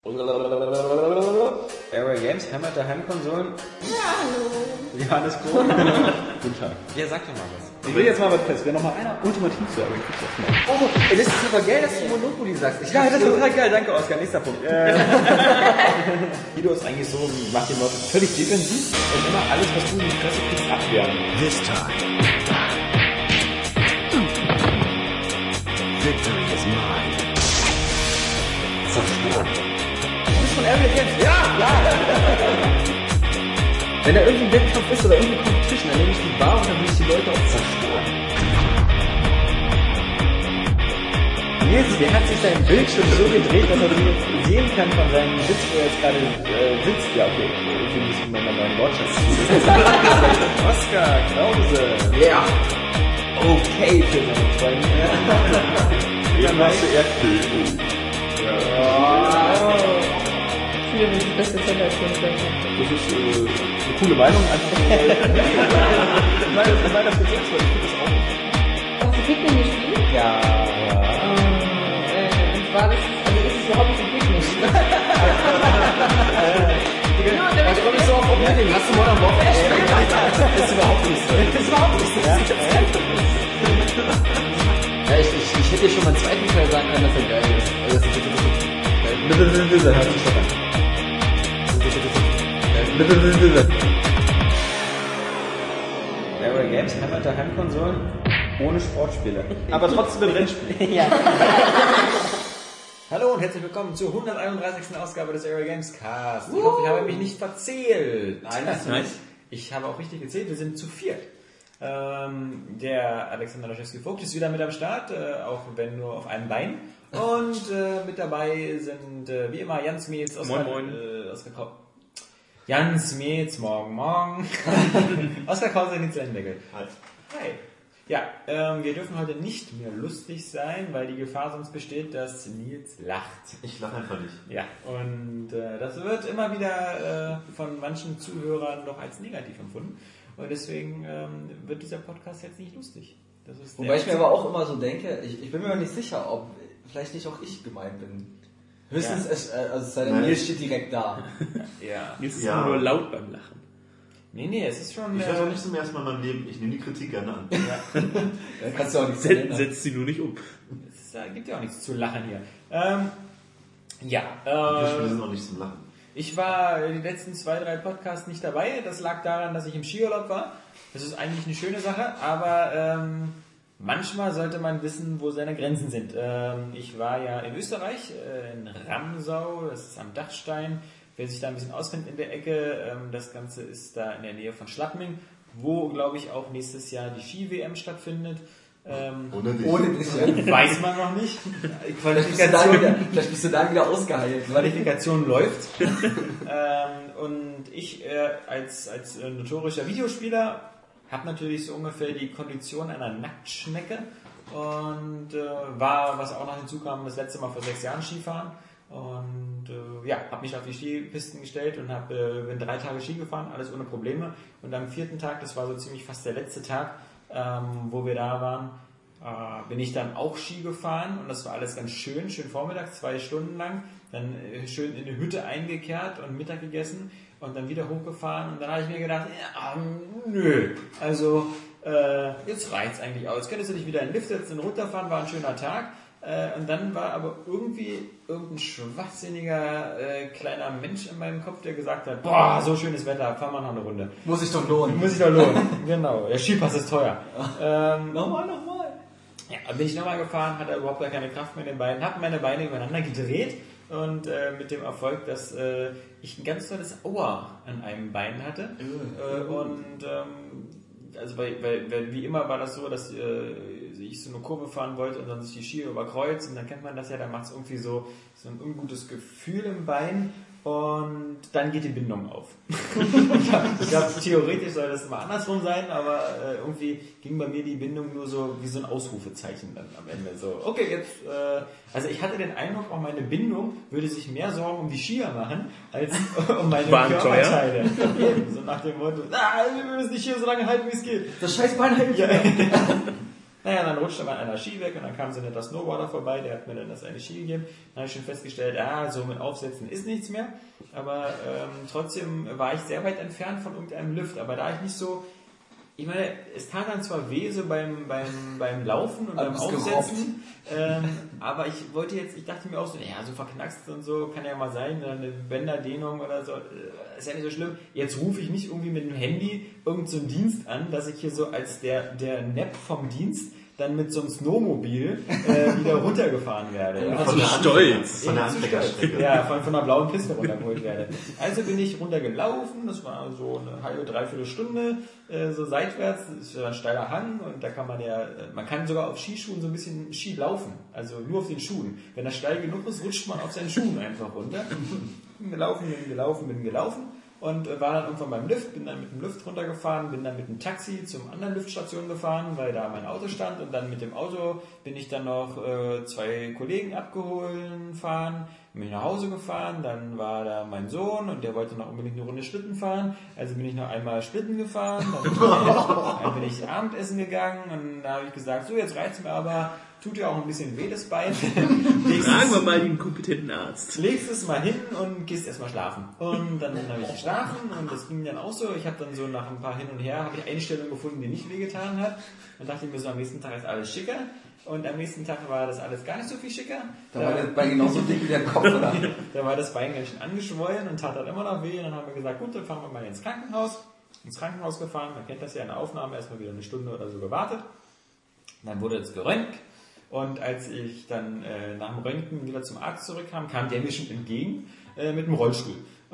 Area Games, Heimat der Heimkonsolen. Ja, hallo. Johannes Kohl. Guten Tag. Ja, sag doch mal was. Ich will jetzt mal was fest. Wer noch mal einer ultimativ zu Area Games machen. Oh, das ist aber geil, dass du Monopoly sagst. Ja, das ist total geil. Danke, Oskar. Nächster Punkt. Guido ist eigentlich so, macht die Leute völlig defensiv und immer alles, was du in die Fresse kriegst, abwehren. This time, victory is mine. Zerstört. Du bist von Area Games. Ja! Wenn da irgendein Wettkampf ist oder irgendeine Competition, dann nehme ich die Bar und dann will ich die Leute auch zerstören. Nils, der hat sich sein Bildschirm so gedreht, dass er sie jetzt sehen kann von seinem Sitz, wo er jetzt gerade sitzt. Ja, okay, ich muss mal meinen Wortschatz ziehen. Oskar Krause. Ja. Okay für seine Freunde. Dann machst du eher Kill. Ich finde, das ist die beste Zelda-Spiel. Das ist eine coole Meinung. Einfach nein, das ist meiner Spezies, weil ich finde das auch nicht. Hast du Pikmin gespielt? Ja. Und zwar, das ist überhaupt nicht ein Pikmin. Genau, Was kommst du so auf Opening? Hast du Modern Warfare gespielt? Das ist überhaupt nicht so. Das ist überhaupt nicht so. Ja, ich hätte dir schon mal einen zweiten Teil sagen können, dass er geil ist. Also, das hört sich doch an. Area Games, Heimat der Heimkonsolen, ohne Sportspiele. Aber trotzdem ein Rennspiel. Ja. Hallo und herzlich willkommen zur 131. Ausgabe des Area Games Cast. Ich hoffe, ich habe mich nicht verzählt. Nein, hast du nicht. Ich habe auch richtig gezählt, wir sind zu viert. Der Alexander Laschewski-Vogt ist wieder mit am Start, auch wenn nur auf einem Bein. Und mit dabei sind wie immer Jans Mietz, Oskar Jans Mietz, morgen. Oskar Krause, Nils Lendeckel. Hi. Ja, wir dürfen heute nicht mehr lustig sein, weil die Gefahr sonst besteht, dass Nils lacht. Ich lache einfach nicht. Ja, und das wird immer wieder von manchen Zuhörern doch als negativ empfunden. Und deswegen wird dieser Podcast jetzt nicht lustig. Das ist Wobei ich mir aber auch immer so denke, ich bin mir nicht sicher, ob vielleicht nicht auch ich gemeint bin. Höchstens, es sei denn, Nils steht direkt da. Ja. Jetzt ist es nur laut beim Lachen. Nee, es ist schon... Ich höre auch nicht zum ersten Mal in meinem Leben. Ich nehme die Kritik gerne an. Ja. Da kannst du auch nichts ändern. Setzt sie nur nicht um. Es gibt ja auch nichts zu lachen hier. Die Spiele sind auch nicht zum Lachen. Ich war die letzten 2-3 Podcasts nicht dabei. Das lag daran, dass ich im Skiurlaub war. Das ist eigentlich eine schöne Sache, aber manchmal sollte man wissen, wo seine Grenzen sind. Ich war ja in Österreich, in Ramsau, das ist am Dachstein. Wer sich da ein bisschen auskennt in der Ecke, das Ganze ist da in der Nähe von Schlappming, wo, glaube ich, auch nächstes Jahr die Ski-WM stattfindet. Ohne dich. Weiß man noch nicht. Vielleicht bist du da wieder ausgeheilt. Qualifikation läuft. Und ich als notorischer Videospieler habe natürlich so ungefähr die Kondition einer Nacktschnecke und war, was auch noch hinzukam, das letzte Mal vor 6 Jahren Skifahren. Und habe mich auf die Skipisten gestellt und bin 3 Tage Ski gefahren, alles ohne Probleme. Und am 4. Tag, das war so ziemlich fast der letzte Tag, wo wir da waren, bin ich dann auch Ski gefahren und das war alles ganz schön vormittags, 2 Stunden lang, dann schön in eine Hütte eingekehrt und Mittag gegessen und dann wieder hochgefahren und dann habe ich mir gedacht, nö, also jetzt reicht's eigentlich aus. Könntest du dich wieder in den Lift setzen und runterfahren, war ein schöner Tag. Und dann war aber irgendwie irgendein schwachsinniger kleiner Mensch in meinem Kopf, der gesagt hat, boah, so schönes Wetter, fahren wir noch eine Runde. Muss sich doch lohnen. Genau, der Skipass ist teuer. Nochmal. Ja, dann bin ich nochmal gefahren, hatte überhaupt gar keine Kraft mehr in den Beinen, habe meine Beine übereinander gedreht und mit dem Erfolg, dass ich ein ganz tolles Aua an einem Bein hatte. Also weil wie immer war das so, dass ich so eine Kurve fahren wollte und dann sich die Skier überkreuzt und dann kennt man das ja, dann macht es irgendwie so ein ungutes Gefühl im Bein und dann geht die Bindung auf. Ich glaube, theoretisch soll das immer andersrum sein, aber irgendwie ging bei mir die Bindung nur so wie so ein Ausrufezeichen dann am Ende. So, okay, jetzt, also ich hatte den Eindruck, auch meine Bindung würde sich mehr Sorgen um die Skier machen, als um meine Körperteile. So nach dem Motto, wir müssen die Skier so lange halten, wie es geht. Das scheiß Bein hält Ja. Naja, dann rutschte mal einer Ski weg und dann kam so ein netter Snowboarder vorbei, der hat mir dann das eine Ski gegeben. Dann habe ich schon festgestellt, so mit Aufsätzen ist nichts mehr. Aber trotzdem war ich sehr weit entfernt von irgendeinem Lift. Aber da ich nicht so... Ich meine, es tat dann zwar weh so beim Laufen und beim Aufsetzen, aber ich dachte mir auch so, so verknackst und so, kann ja mal sein, eine Bänderdehnung oder so, ist ja nicht so schlimm. Jetzt rufe ich nicht irgendwie mit dem Handy irgendeinen so Dienst an, dass ich hier so als der Nepp vom Dienst dann mit so einem Snowmobil wieder runtergefahren werde. Ja. Von Stolz. Von der Anfängerstrecke. Ja, von einer blauen Piste runtergeholt werde. Also bin ich runtergelaufen, das war so eine halbe, dreiviertel Stunde, so seitwärts, das ist ja ein steiler Hang und da kann man kann sogar auf Skischuhen so ein bisschen Ski laufen, also nur auf den Schuhen. Wenn das steil genug ist, rutscht man auf seinen Schuhen einfach runter. Bin gelaufen. Und war dann irgendwann beim Lift, bin dann mit dem Lift runtergefahren, bin dann mit dem Taxi zum anderen Liftstation gefahren, weil da mein Auto stand und dann mit dem Auto bin ich dann noch 2 Kollegen abgeholt fahren, bin ich nach Hause gefahren, dann war da mein Sohn und der wollte noch unbedingt eine Runde Schlitten fahren, also bin ich noch einmal Schlitten gefahren, dann bin ich Abendessen gegangen und da habe ich gesagt, so jetzt reicht's mir aber, tut ja auch ein bisschen weh, das Bein. Fragen wir mal den kompetenten Arzt. Legst es mal hin und gehst erstmal schlafen. Und dann habe ich geschlafen und das ging dann auch so. Ich habe dann so nach ein paar hin und her, habe ich eine Stellung gefunden, die nicht wehgetan hat. Und dachte mir so, am nächsten Tag ist alles schicker. Und am nächsten Tag war das alles gar nicht so viel schicker. Da war das Bein genauso dick wie der Kopf, oder? Da war das Bein ganz schön angeschwollen und tat dann immer noch weh. Und dann haben wir gesagt, gut, dann fahren wir mal ins Krankenhaus. Ins Krankenhaus gefahren, man kennt das ja in der Aufnahme, erstmal wieder eine Stunde oder so gewartet. Dann wurde jetzt geröntgt. Und als ich dann nach dem Röntgen wieder zum Arzt zurückkam, kam der mir schon entgegen mit dem Rollstuhl.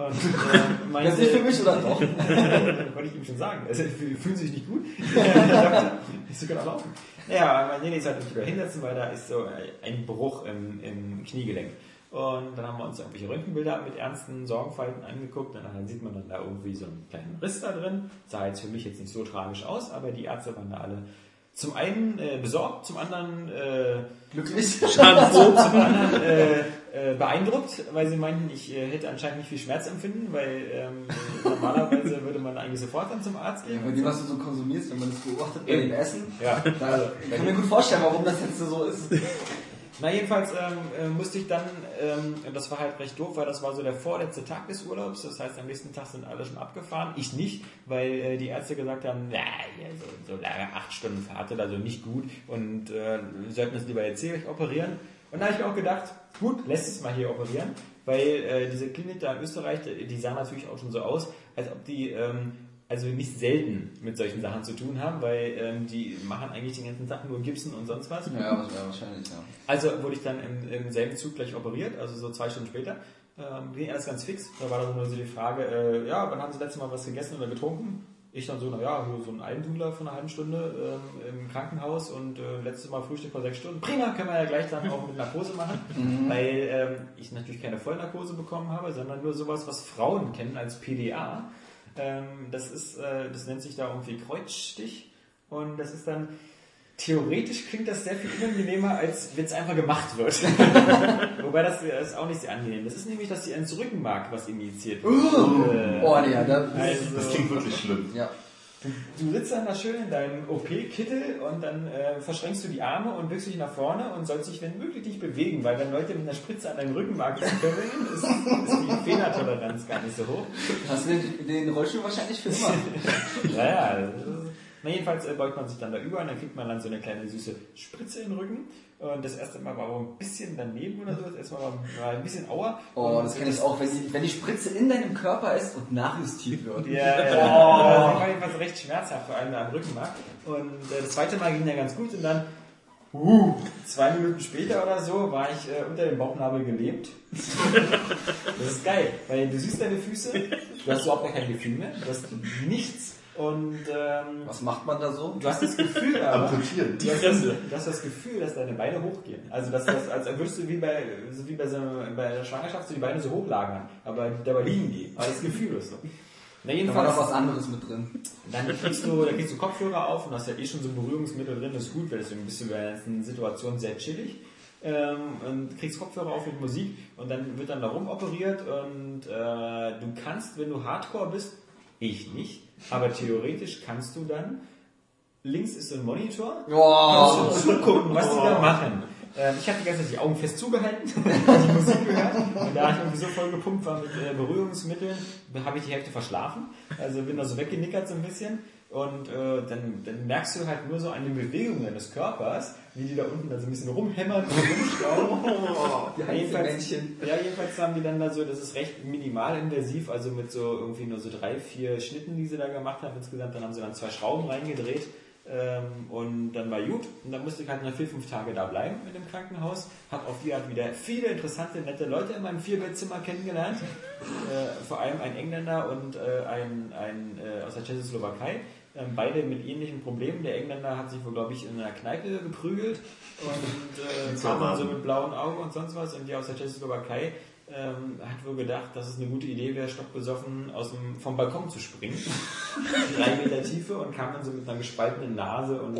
Und meinte, das ist nicht für mich, oder doch? wollte ich ihm schon sagen. Also, fühlen Sie sich nicht gut? Ich dachte, Sie können auch laufen. Ja, mein Nene ist halt nicht wieder hinsetzen, weil da ist so ein Bruch im Kniegelenk. Und dann haben wir uns irgendwelche Röntgenbilder mit ernsten Sorgenfalten angeguckt. Und dann sieht man dann da irgendwie so einen kleinen Riss da drin. Sah jetzt für mich jetzt nicht so tragisch aus, aber die Ärzte waren da alle zum einen besorgt, zum anderen glücklich, zum anderen beeindruckt, weil sie meinten, ich hätte anscheinend nicht viel Schmerzempfinden, weil normalerweise würde man eigentlich sofort dann zum Arzt gehen. Ja, bei dem, was du so konsumierst, wenn man das beobachtet bei dem Essen, ja. Ich kann mir gut vorstellen, warum das jetzt so ist. Na jedenfalls musste ich dann, und das war halt recht doof, weil das war so der vorletzte Tag des Urlaubs, das heißt am nächsten Tag sind alle schon abgefahren, ich nicht, weil die Ärzte gesagt haben, so lange 8 Stunden Fahrt, also nicht gut und wir sollten es lieber jetzt hier operieren. Und da habe ich mir auch gedacht, gut, lässt es mal hier operieren, weil diese Klinik da in Österreich, die sah natürlich auch schon so aus, als ob die also nicht selten mit solchen Sachen zu tun haben, weil die machen eigentlich den ganzen Tag nur Gipsen und sonst was. Ja, wahrscheinlich, ja. Also wurde ich dann im selben Zug gleich operiert, also so 2 Stunden später. Ging alles ganz fix. Da war dann nur so die Frage, wann haben Sie letztes Mal was gegessen oder getrunken? Ich dann so, so ein Almdudler von einer halben Stunde im Krankenhaus und letztes Mal Frühstück vor 6 Stunden. Prima, können wir ja gleich dann auch mit Narkose machen, weil ich natürlich keine Vollnarkose bekommen habe, sondern nur sowas, was Frauen kennen als PDA. Das nennt sich da irgendwie Kreuzstich und das ist dann, theoretisch klingt das sehr viel unangenehmer, als wenn es einfach gemacht wird. Wobei das ist auch nicht sehr angenehm. Das ist nämlich, dass die ins Rückenmark was injiziert wird. Das klingt wirklich schlimm. Ja. Du sitzt dann da schön in deinem OP-Kittel und dann verschränkst du die Arme und wirkst dich nach vorne und sollst dich, wenn möglich, nicht bewegen, weil wenn Leute mit einer Spritze an deinem Rückenmark kribbeln, ist die Fehlertoleranz gar nicht so hoch. Hast du den Rollstuhl wahrscheinlich für immer? Ja. Jedenfalls beugt man sich dann da über und dann kriegt man dann so eine kleine süße Spritze in den Rücken. Und das erste Mal war auch ein bisschen daneben oder so. Das erste Mal war ein bisschen Aua. Oh, das kenne ich auch, wenn die Spritze in deinem Körper ist und nachjustiert wird. Ja. Das war jedenfalls recht schmerzhaft, vor allem am Rückenmark. Und das zweite Mal ging dann ganz gut und dann 2 Minuten später oder so war ich unter dem Bauchnabel gelähmt. Das ist geil, weil du siehst deine Füße, du hast überhaupt kein Gefühl mehr, du hast nichts. Und was macht man da so? Du hast das Gefühl, du hast das Gefühl, dass deine Beine hochgehen. Also dass als würdest du wie bei der Schwangerschaft so die Beine so hochlagern, aber dabei liegen die. Aber das Gefühl ist so. Da war noch was anderes mit drin. Dann kriegst du Kopfhörer auf und hast ja schon so ein Berührungsmittel drin, das ist gut, weil deswegen bist du bei der Situation sehr chillig. Und kriegst Kopfhörer auf mit Musik und dann wird dann da rumoperiert und du kannst, wenn du Hardcore bist, ich nicht, aber theoretisch kannst du dann links ist so ein Monitor. Wow. Kannst du zugucken, was die da machen. Ich habe die ganze Zeit die Augen fest zugehalten, die Musik gehört. Und da ich irgendwie so voll gepumpt war mit Berührungsmitteln, habe ich die Hälfte verschlafen. Also bin da so weggenickert so ein bisschen. Und dann merkst du halt nur so an den Bewegungen deines Körpers, wie die da unten da so ein bisschen rumhämmern und rumstauben. Jedenfalls haben die dann da so, das ist recht minimalinvasiv, also mit so irgendwie nur so 3-4 Schnitten, die sie da gemacht haben insgesamt. Dann haben sie dann 2 Schrauben reingedreht. Und dann war gut. Und dann musste ich halt noch 4-5 Tage da bleiben in dem Krankenhaus. Hab auf die Art wieder viele interessante, nette Leute in meinem 4-Bettzimmer kennengelernt. Vor allem ein Engländer und ein aus der Tschechoslowakei. Beide mit ähnlichen Problemen. Der Engländer hat sich wohl, glaube ich, in einer Kneipe geprügelt und kam dann so mit blauen Augen und sonst was. Und die aus der Tschechoslowakei hat wohl gedacht, dass es eine gute Idee wäre, stockbesoffen vom Balkon zu springen. 3 Meter Tiefe und kam dann so mit einer gespaltenen Nase und...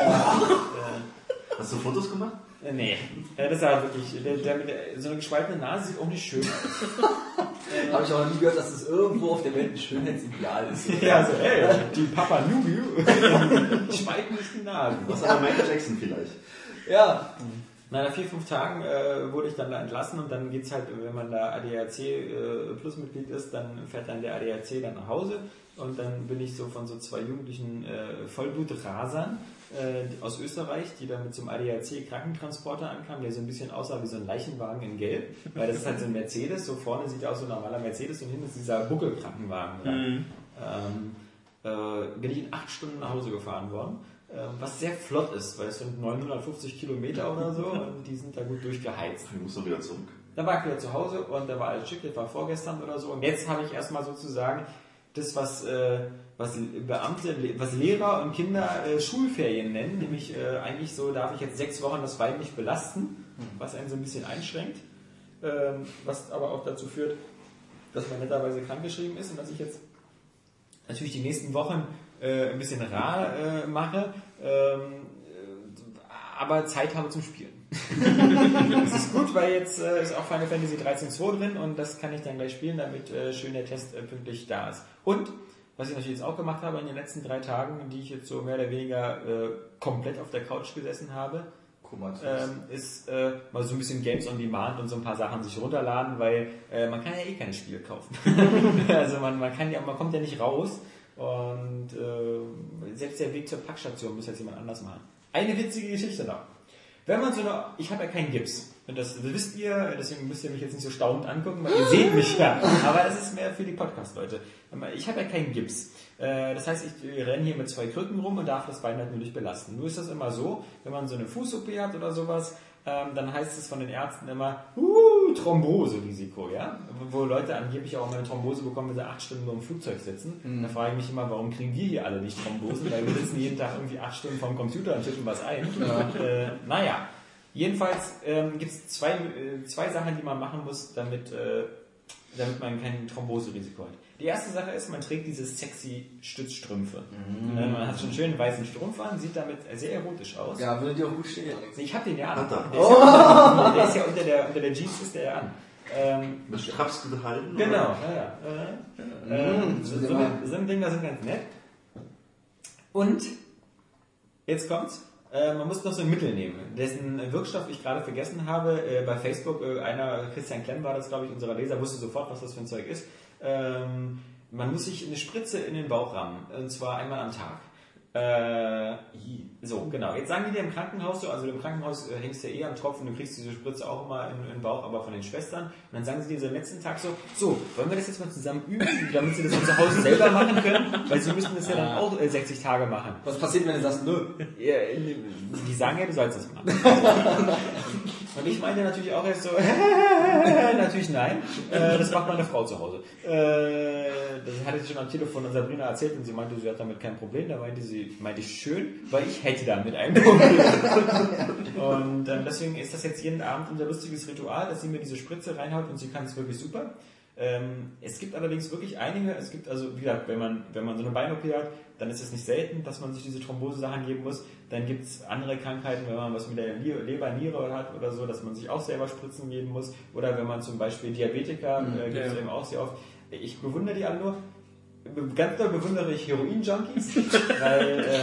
Hast du Fotos gemacht? Nee, das war wirklich... so eine gespaltene Nase sieht auch nicht schön aus. Habe ich auch noch nie gehört, dass es irgendwo auf der Welt ein Schönheitsideal ist. Ja, so, die Papa Nubiu spalten nicht die Nase. Was aber Michael Jackson vielleicht. Ja. Nach 4-5 Tagen wurde ich dann da entlassen und dann geht's halt, wenn man da ADAC Plus Mitglied ist, dann fährt dann der ADAC dann nach Hause und dann bin ich so von so 2 jugendlichen Vollblutrasern aus Österreich, die dann mit so einem ADAC Krankentransporter ankamen, der so ein bisschen aussah wie so ein Leichenwagen in Gelb, weil das ist halt so ein Mercedes, so vorne sieht aus wie ein normaler Mercedes und hinten ist dieser Buckelkrankenwagen. Bin ich in 8 Stunden nach Hause gefahren worden. Was sehr flott ist, weil es sind 950 Kilometer oder so und die sind da gut durchgeheizt. Ich muss noch wieder zurück. Dann war ich wieder zu Hause und da war alles schick, das war vorgestern oder so. Und jetzt habe ich erstmal sozusagen das, was Beamte, was Lehrer und Kinder Schulferien nennen, nämlich eigentlich so darf ich jetzt 6 Wochen das Bein nicht belasten, was einen so ein bisschen einschränkt, was aber auch dazu führt, dass man netterweise krankgeschrieben ist und dass ich jetzt natürlich die nächsten Wochen ein bisschen rar mache, aber Zeit habe zum Spielen. Das ist gut, weil jetzt ist auch Final Fantasy 13.2 drin und das kann ich dann gleich spielen, damit schön der Test pünktlich da ist. Und, was ich natürlich jetzt auch gemacht habe in den letzten 3 Tagen, die ich jetzt so mehr oder weniger komplett auf der Couch gesessen habe, ist mal so ein bisschen Games on Demand und so ein paar Sachen sich runterladen, weil man kann ja eh keine Spiele kaufen. Also man kommt ja nicht raus. Und selbst der Weg zur Packstation muss jetzt jemand anders machen. Eine witzige Geschichte noch. Wenn man ich habe ja keinen Gips. Und das wisst ihr, deswegen müsst ihr mich jetzt nicht so staunend angucken, weil ihr seht mich ja. Aber das ist mehr für die Podcast-Leute. Ich habe ja keinen Gips. Das heißt, ich renne hier mit 2 Krücken rum und darf das Bein halt nur nicht belasten. Nur ist das immer so, wenn man so eine Fuß-OP hat oder sowas, dann heißt es von den Ärzten immer, Thromboserisiko, ja? Wo Leute angeblich auch mal eine Thrombose bekommen, wenn sie 8 Stunden nur im Flugzeug sitzen. Da frage ich mich immer, warum kriegen die hier alle nicht Thrombosen? Weil wir sitzen jeden Tag irgendwie 8 Stunden vorm Computer und tippen was ein. Ja. Jedenfalls gibt es zwei Sachen, die man machen muss, damit man kein Thromboserisiko hat. Die erste Sache ist, man trägt diese sexy Stützstrümpfe. Man hat schon einen schönen weißen Strumpf an, sieht damit sehr erotisch aus. Ja, würde dir auch gut stehen. Ich habe den ja an. Der ist ja unter der Jeans ist der ja an. Mit Straps gehalten? Genau, so ein Ding, das sind ganz nett. Und jetzt kommt's. Man muss noch so ein Mittel nehmen, dessen Wirkstoff ich gerade vergessen habe. Bei Facebook, Christian Klemm war das, glaube ich, unserer Leser, wusste sofort, was das für ein Zeug ist. Man muss sich eine Spritze in den Bauch rammen, und zwar einmal am Tag. So, genau. Jetzt sagen die dir im Krankenhaus so, also im Krankenhaus hängst du ja eh am Tropfen, du kriegst diese Spritze auch immer in den Bauch, aber von den Schwestern. Und dann sagen sie dir so am letzten Tag so, wollen wir das jetzt mal zusammen üben, damit sie das dann zu Hause selber machen können? Weil sie müssen das ja dann auch 60 Tage machen. Was passiert, wenn du sagst, nö? Die sagen ja, du sollst das machen. Und ich meinte natürlich auch erst so, natürlich nein, das macht meine Frau zu Hause. Das hatte ich schon am Telefon an Sabrina erzählt und sie meinte, sie hat damit kein Problem. Da meinte ich schön, weil ich hätte damit ein Problem. Und deswegen ist das jetzt jeden Abend unser lustiges Ritual, dass sie mir diese Spritze reinhaut und sie kann es wirklich super. Es gibt allerdings wirklich einige, wie gesagt, wenn man so eine Bein-OP hat, dann ist es nicht selten, dass man sich diese Thrombose-Sachen geben muss. Dann gibt es andere Krankheiten, wenn man was mit der Leber, Niere hat oder so, dass man sich auch selber Spritzen geben muss. Oder wenn man zum Beispiel Diabetiker, gibt es eben auch sehr oft. Ich bewundere die alle nur. Ganz doll bewundere ich Heroin-Junkies, weil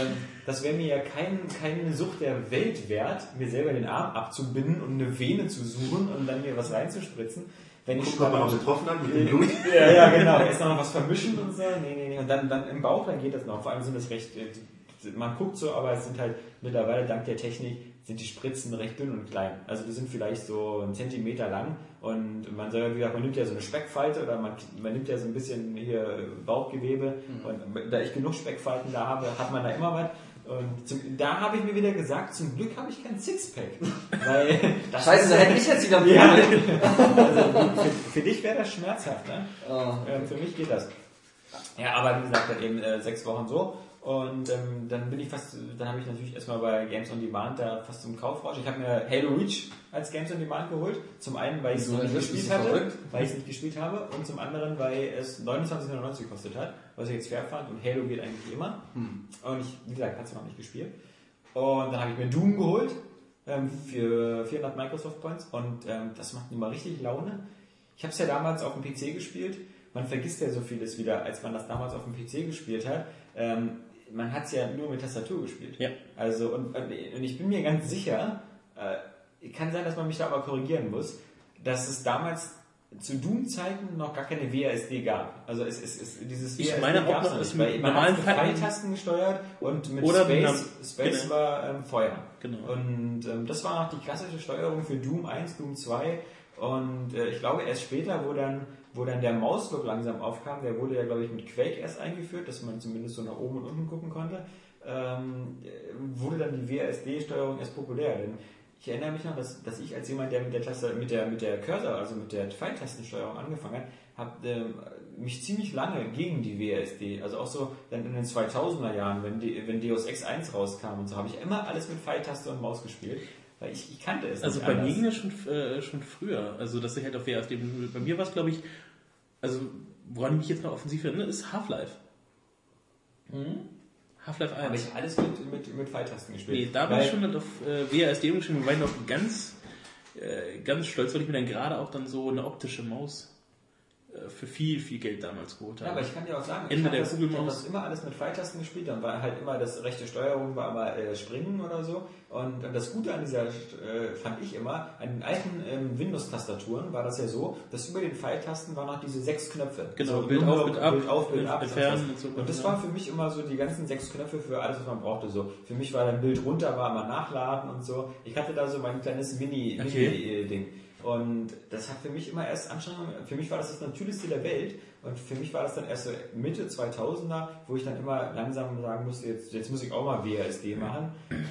das wäre mir ja keine Sucht der Welt wert, mir selber den Arm abzubinden und eine Vene zu suchen und dann mir was reinzuspritzen. Wenn ich Guck mal noch getroffen hat mit dem Blut. ja, genau. Erst noch was vermischen und so. Nee. Und dann im Bauch, dann geht das noch. Vor allem sind das recht, man guckt so, aber es sind halt mittlerweile dank der Technik sind die Spritzen recht dünn und klein. Also die sind vielleicht so 1 Zentimeter lang und man soll, wie gesagt, man nimmt ja so eine Speckfalte oder man nimmt ja so ein bisschen hier Bauchgewebe und da ich genug Speckfalten da habe, hat man da immer was. Und da habe ich mir wieder gesagt, zum Glück habe ich kein Sixpack. Weil Scheiße, da hätte ich jetzt wieder ja, also für dich wäre das schmerzhaft, ne? Für mich geht das. Ja, aber wie gesagt, dann eben 6 Wochen so. Und dann habe ich natürlich erstmal bei Games on Demand da fast zum Kaufrausch. Ich habe mir Halo Reach als Games on Demand geholt. Zum einen, weil ich es nicht gespielt hatte, weil ich es nicht gespielt habe, und zum anderen, weil es 29,99 gekostet hat, was ich jetzt fair fand, und Halo geht eigentlich immer. Und ich, wie gesagt, hatte es noch nicht gespielt. Und dann habe ich mir Doom geholt für 400 Microsoft Points und das macht immer richtig Laune. Ich habe es ja damals auf dem PC gespielt. Man vergisst ja so vieles wieder, als man das damals auf dem PC gespielt hat. Man hat es ja nur mit Tastatur gespielt. Ja. Also, und ich bin mir ganz sicher, kann sein, dass man mich da aber korrigieren muss, dass es damals zu Doom-Zeiten noch gar keine WASD gab. Also dieses ich meine auch noch, ist mit normalen Pfeiltasten gesteuert und mit Space war Feuer. Genau. Und das war noch die klassische Steuerung für Doom 1, Doom 2 und ich glaube erst später, wo dann der Mauslook langsam aufkam, der wurde ja, glaube ich, mit Quake erst eingeführt, dass man zumindest so nach oben und unten gucken konnte, wurde dann die WASD-Steuerung erst populär. Denn ich erinnere mich noch, dass ich als jemand, der mit der Cursor, also mit der Pfeiltastensteuerung angefangen hat, habe mich ziemlich lange gegen die WASD, also auch so dann in den 2000er Jahren, wenn Deus Ex 1 rauskam und so, habe ich immer alles mit Pfeiltaste und Maus gespielt. Weil ich kannte es also nicht. Also bei mir ging es schon früher. Also dass ich halt auf WASD. Bei mir war es, glaube ich, also woran ich mich jetzt noch offensiv erinnere, ist Half-Life. Half-Life 1. Habe ich alles mit Pfeiltasten gespielt. Nee, da war ich schon auf WASD umgeschrieben und war ich noch ganz stolz, weil ich mir dann gerade auch dann so eine optische Maus für viel, viel Geld damals geholt habe. Ja, aber ich kann dir auch sagen, ich habe das immer alles mit Pfeiltasten gespielt, dann war halt immer das rechte Steuerung, war immer Springen oder so. Und das Gute an dieser, fand ich immer, an den alten Windows-Tastaturen war das ja so, dass über den Pfeiltasten waren noch diese 6 Knöpfe. Genau, so Bild auf, Bild ab. Entfernen und so. Und das war für mich immer so die ganzen 6 Knöpfe für alles, was man brauchte. So. Für mich war dann Bild runter, war immer nachladen und so. Ich hatte da so mein kleines Mini-Ding. Und das hat für mich immer erst Anstrengung, für mich war das Natürlichste der Welt und für mich war das dann erst so Mitte 2000er, wo ich dann immer langsam sagen musste, jetzt muss ich auch mal WASD machen,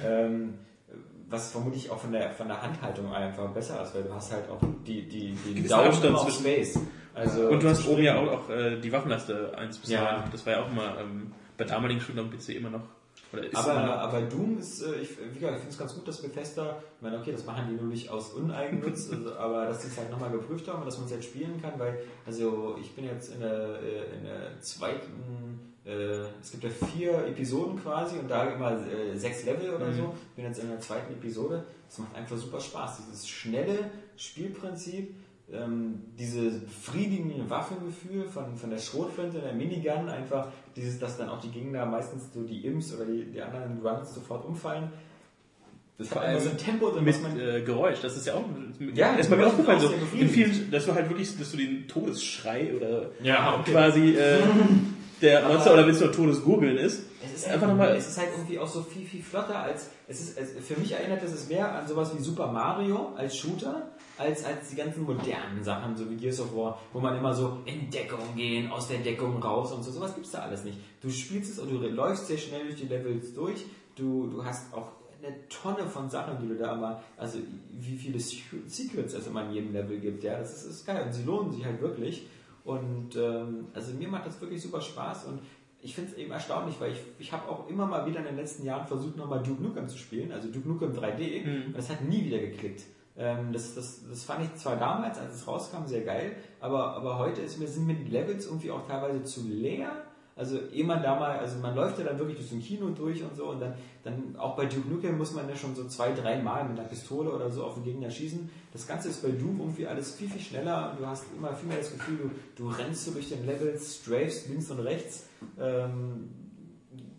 was vermutlich auch von der Handhaltung einfach besser ist, weil du hast halt auch die Daumen immer auf Space. Also und du hast oben ja auch die Waffenleiste 1 bis 9, das war ja auch immer bei damaligen Stunden am PC immer noch. Aber Doom ist, ich finde es ganz gut, dass Bethesda, ich meine, okay, das machen die nur nicht aus Uneigennutz, aber dass die es halt nochmal geprüft haben und dass man es jetzt spielen kann, weil, also ich bin jetzt in der zweiten, es gibt ja 4 Episoden quasi und da immer 6 Level oder so, ich bin jetzt in der zweiten Episode, es macht einfach super Spaß, dieses schnelle Spielprinzip, dieses befriedigende Waffengefühl von der Schrotflinte, der Minigun, einfach dass dann auch die Gegner meistens so die Imps oder die anderen Grunts sofort umfallen. Das hat immer so ein Tempo drin, mit Geräusch, das ist ja auch ist bei mir aufgefallen, so in vielen, dass du halt wirklich, dass du den Todesschrei oder quasi der Monster oder wenn es nur Todesgurgeln ist. Es ist halt irgendwie auch so viel, viel flotter als für mich erinnert es mehr an sowas wie Super Mario als Shooter, als die ganzen modernen Sachen, so wie Gears of War, wo man immer so in Deckung gehen, aus der Deckung raus und so. Sowas gibt's da alles nicht. Du spielst es und du läufst sehr schnell durch die Levels durch. Du hast auch eine Tonne von Sachen, die du da immer, also wie viele Secrets es immer in jedem Level gibt, ja, das ist geil und sie lohnen sich halt wirklich. Und also mir macht das wirklich super Spaß und ich finde es eben erstaunlich, weil ich habe auch immer mal wieder in den letzten Jahren versucht, nochmal Duke Nukem zu spielen, also Duke Nukem 3D, und das hat nie wieder geklickt. Das fand ich zwar damals, als es rauskam, sehr geil, aber heute sind mir die Levels irgendwie auch teilweise zu leer. Also man läuft ja dann wirklich durch so ein Kino durch und so und dann auch bei Duke Nukem muss man ja schon so 2-3 Mal mit einer Pistole oder so auf den Gegner schießen. Das Ganze ist bei Doom irgendwie alles viel, viel schneller und du hast immer viel mehr das Gefühl, du rennst so durch den Levels, strafest links und rechts.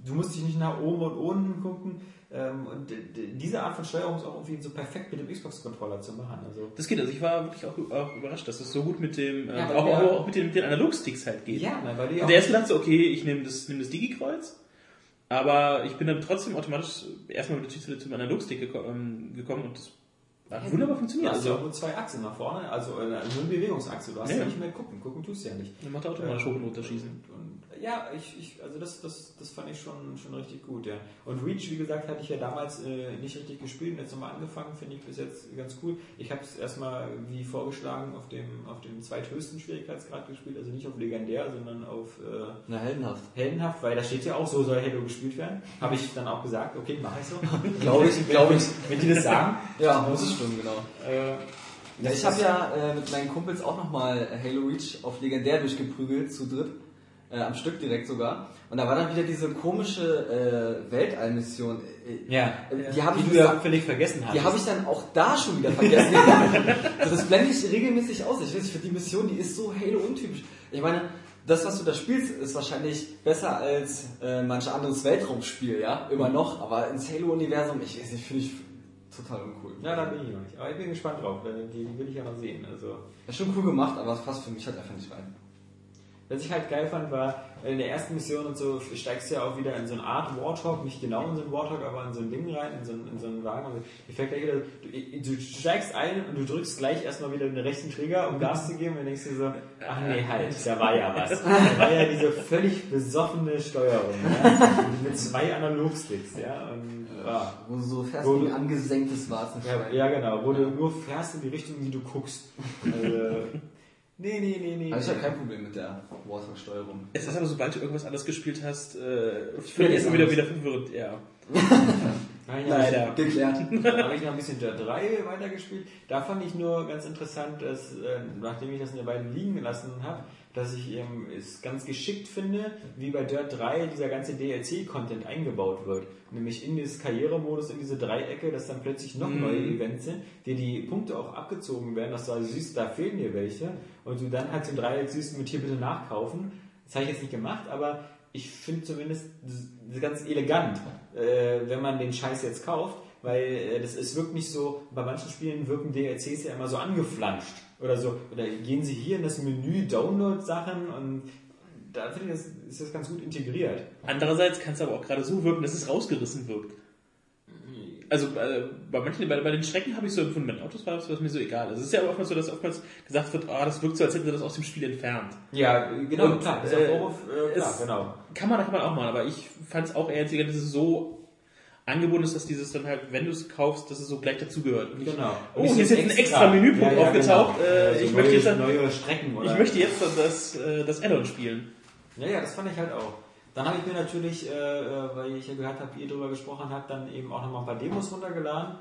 du musst dich nicht nach oben und unten gucken. Und diese Art von Steuerung ist auch irgendwie so perfekt mit dem Xbox-Controller zu machen. Also das geht, also ich war wirklich auch überrascht, dass das so gut mit dem, auch mit den Analogsticks halt geht. Ja, weil die auch... Der erste dachte so, okay, ich nehme das Digi-Kreuz, aber ich bin dann trotzdem automatisch erstmal mit der Schießhülle zum Analogstick gekommen und das hat wunderbar funktioniert. Du hast ja auch nur 2 Achsen nach vorne, also nur eine Bewegungsachse. Du hast ja nicht mehr gucken tust du ja nicht. Dann macht er automatisch hoch und runter schießen. Ja, also das fand ich schon richtig gut, ja. Und Reach, wie gesagt, hatte ich ja damals nicht richtig gespielt und jetzt nochmal angefangen, finde ich bis jetzt ganz cool. Ich habe es erstmal wie vorgeschlagen auf dem zweithöchsten Schwierigkeitsgrad gespielt, also nicht auf Legendär, sondern auf Heldenhaft. Heldenhaft, weil da steht ja auch, so soll Halo gespielt werden. Habe ich dann auch gesagt, okay, mache ich so. Glaube ich. Wenn die das sagen. Ja, muss es stimmen, genau. Ich habe ja mit meinen Kumpels auch nochmal Halo Reach auf Legendär durchgeprügelt, zu dritt. Am Stück direkt sogar. Und da war dann wieder diese komische Weltallmission. Die habe ich ja völlig vergessen. Die habe ich dann auch da schon wieder vergessen. Also das blende ich regelmäßig aus. Ich weiß nicht, für die Mission, die ist so Halo-untypisch. Ich meine, das, was du da spielst, ist wahrscheinlich besser als manch anderes Weltraumspiel, ja, immer noch. Aber ins Halo-Universum, ich weiß nicht, finde ich total uncool. Ja, da bin ich noch nicht. Aber ich bin gespannt drauf. Die will ich ja noch sehen. Also ist schon cool gemacht, aber es passt für mich halt einfach nicht rein. Was ich halt geil fand, war, in der ersten Mission und so steigst du ja auch wieder in so eine Art Warthog, nicht genau in so einen Warthog, aber in so ein Ding rein, in so einen Wagen. Und dir fällt gleich wieder, du steigst ein und du drückst gleich erstmal wieder den rechten Trigger, um Gas zu geben und denkst dir so, ach nee, halt, da war ja was. Da war ja diese völlig besoffene Steuerung, ja? Mit 2 Analogsticks, ja. Und, wo du so fährst wie ein angesenktes Warzenschwein. Ja, genau, wo du nur fährst in die Richtung, wie du guckst. Nee. Also ich habe kein Problem mit der Warthog-Steuerung. Es ist aber, sobald du irgendwas anderes gespielt hast, völlig ist wieder verwirrt, ja. Leider. Geklärt. Da habe ich noch ein bisschen Dirt 3 weitergespielt. Da fand ich nur ganz interessant, dass, nachdem ich das eine Weile liegen gelassen habe, dass ich es ganz geschickt finde, wie bei Dirt 3 dieser ganze DLC-Content eingebaut wird. Nämlich in dieses Karrieremodus, in diese Dreiecke, dass dann plötzlich noch neue Events sind, dir die Punkte auch abgezogen werden, dass du also siehst, da fehlen dir welche und du dann halt zum Dreieck siehst, mit hier bitte nachkaufen. Das habe ich jetzt nicht gemacht, aber ich finde zumindest das ganz elegant, wenn man den Scheiß jetzt kauft, weil es wirkt nicht so, bei manchen Spielen wirken DLCs ja immer so angeflanscht oder so, oder gehen sie hier in das Menü Download-Sachen und da finde ich, ist das ganz gut integriert. Andererseits kann es aber auch gerade so wirken, dass es rausgerissen wirkt. Also bei den Strecken habe ich so empfunden, bei Autos war das mir so egal. Also es ist ja oftmals so, dass oftmals gesagt wird, das wirkt so, als hätten sie das aus dem Spiel entfernt. Ja, genau, und, klar. Genau. Kann man auch mal, aber ich fand es auch eher dass es so angeboten ist, dass dieses dann halt, wenn du es kaufst, dass es so gleich dazugehört. Genau. Oh, hier ist jetzt ein extra Menüpunkt aufgetaucht. Genau. Also ich möchte jetzt neue Strecken, oder? Ich möchte jetzt das Add-on spielen. Ja, das fand ich halt auch. Dann habe ich mir natürlich, weil ich ja gehört habe, wie ihr drüber gesprochen habt, dann eben auch nochmal ein paar Demos runtergeladen.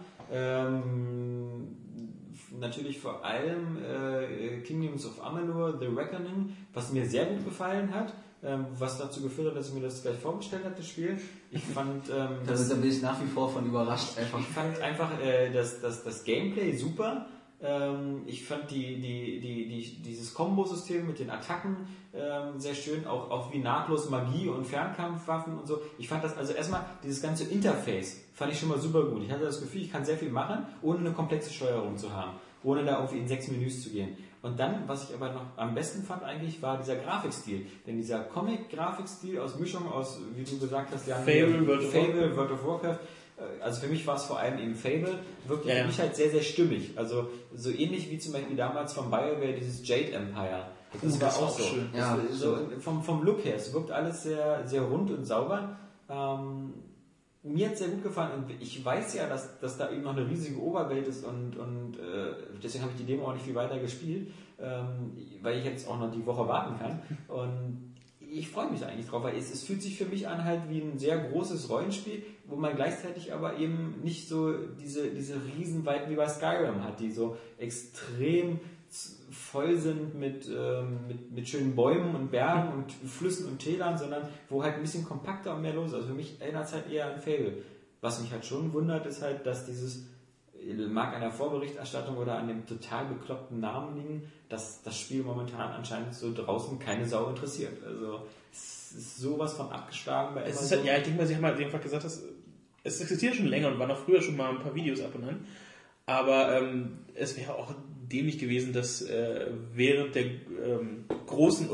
Natürlich vor allem Kingdoms of Amalur, The Reckoning, was mir sehr gut gefallen hat, was dazu geführt hat, dass ich mir das gleich vorgestellt habe, das Spiel. Ich fand... da bin ich nach wie vor von überrascht. Ich fand einfach das Gameplay super. Ich fand dieses Kombosystem mit den Attacken sehr schön, auch wie nahtlos Magie und Fernkampfwaffen und so. Ich fand das, also erstmal dieses ganze Interface fand ich schon mal super gut. Ich hatte das Gefühl, ich kann sehr viel machen, ohne eine komplexe Steuerung zu haben, ohne da irgendwie in 6 Menüs zu gehen. Und dann, was ich aber noch am besten fand eigentlich, war dieser Grafikstil. Denn dieser Comic-Grafikstil Mischung aus, wie du gesagt hast, Fable, World of Warcraft, also für mich war es vor allem eben Fable, wirklich für mich halt sehr, sehr stimmig. Also so ähnlich wie zum Beispiel damals von BioWare dieses Jade Empire. Das war auch so. Schön. Ja, so vom Look her, es wirkt alles sehr, sehr rund und sauber. Mir hat es sehr gut gefallen und ich weiß ja, dass da eben noch eine riesige Oberwelt ist und deswegen habe ich die Demo auch nicht viel weiter gespielt, weil ich jetzt auch noch die Woche warten kann. Und ich freue mich eigentlich drauf, weil es fühlt sich für mich an halt wie ein sehr großes Rollenspiel, wo man gleichzeitig aber eben nicht so diese Riesenweiten wie bei Skyrim hat, die so extrem voll sind mit schönen Bäumen und Bergen und Flüssen und Tälern, sondern wo halt ein bisschen kompakter und mehr los ist. Also für mich erinnert es halt eher an Fable. Was mich halt schon wundert, ist halt, dass dieses mag an der Vorberichterstattung oder an dem total bekloppten Namen liegen, dass das Spiel momentan anscheinend so draußen keine Sau interessiert. Also es ist sowas von abgeschlagen bei Es ist halt, ja, ich denke mal, sie haben halt einfach gesagt, dass es existiert schon länger und waren auch früher schon mal ein paar Videos ab und an. Aber es wäre auch dämlich gewesen, dass während der großen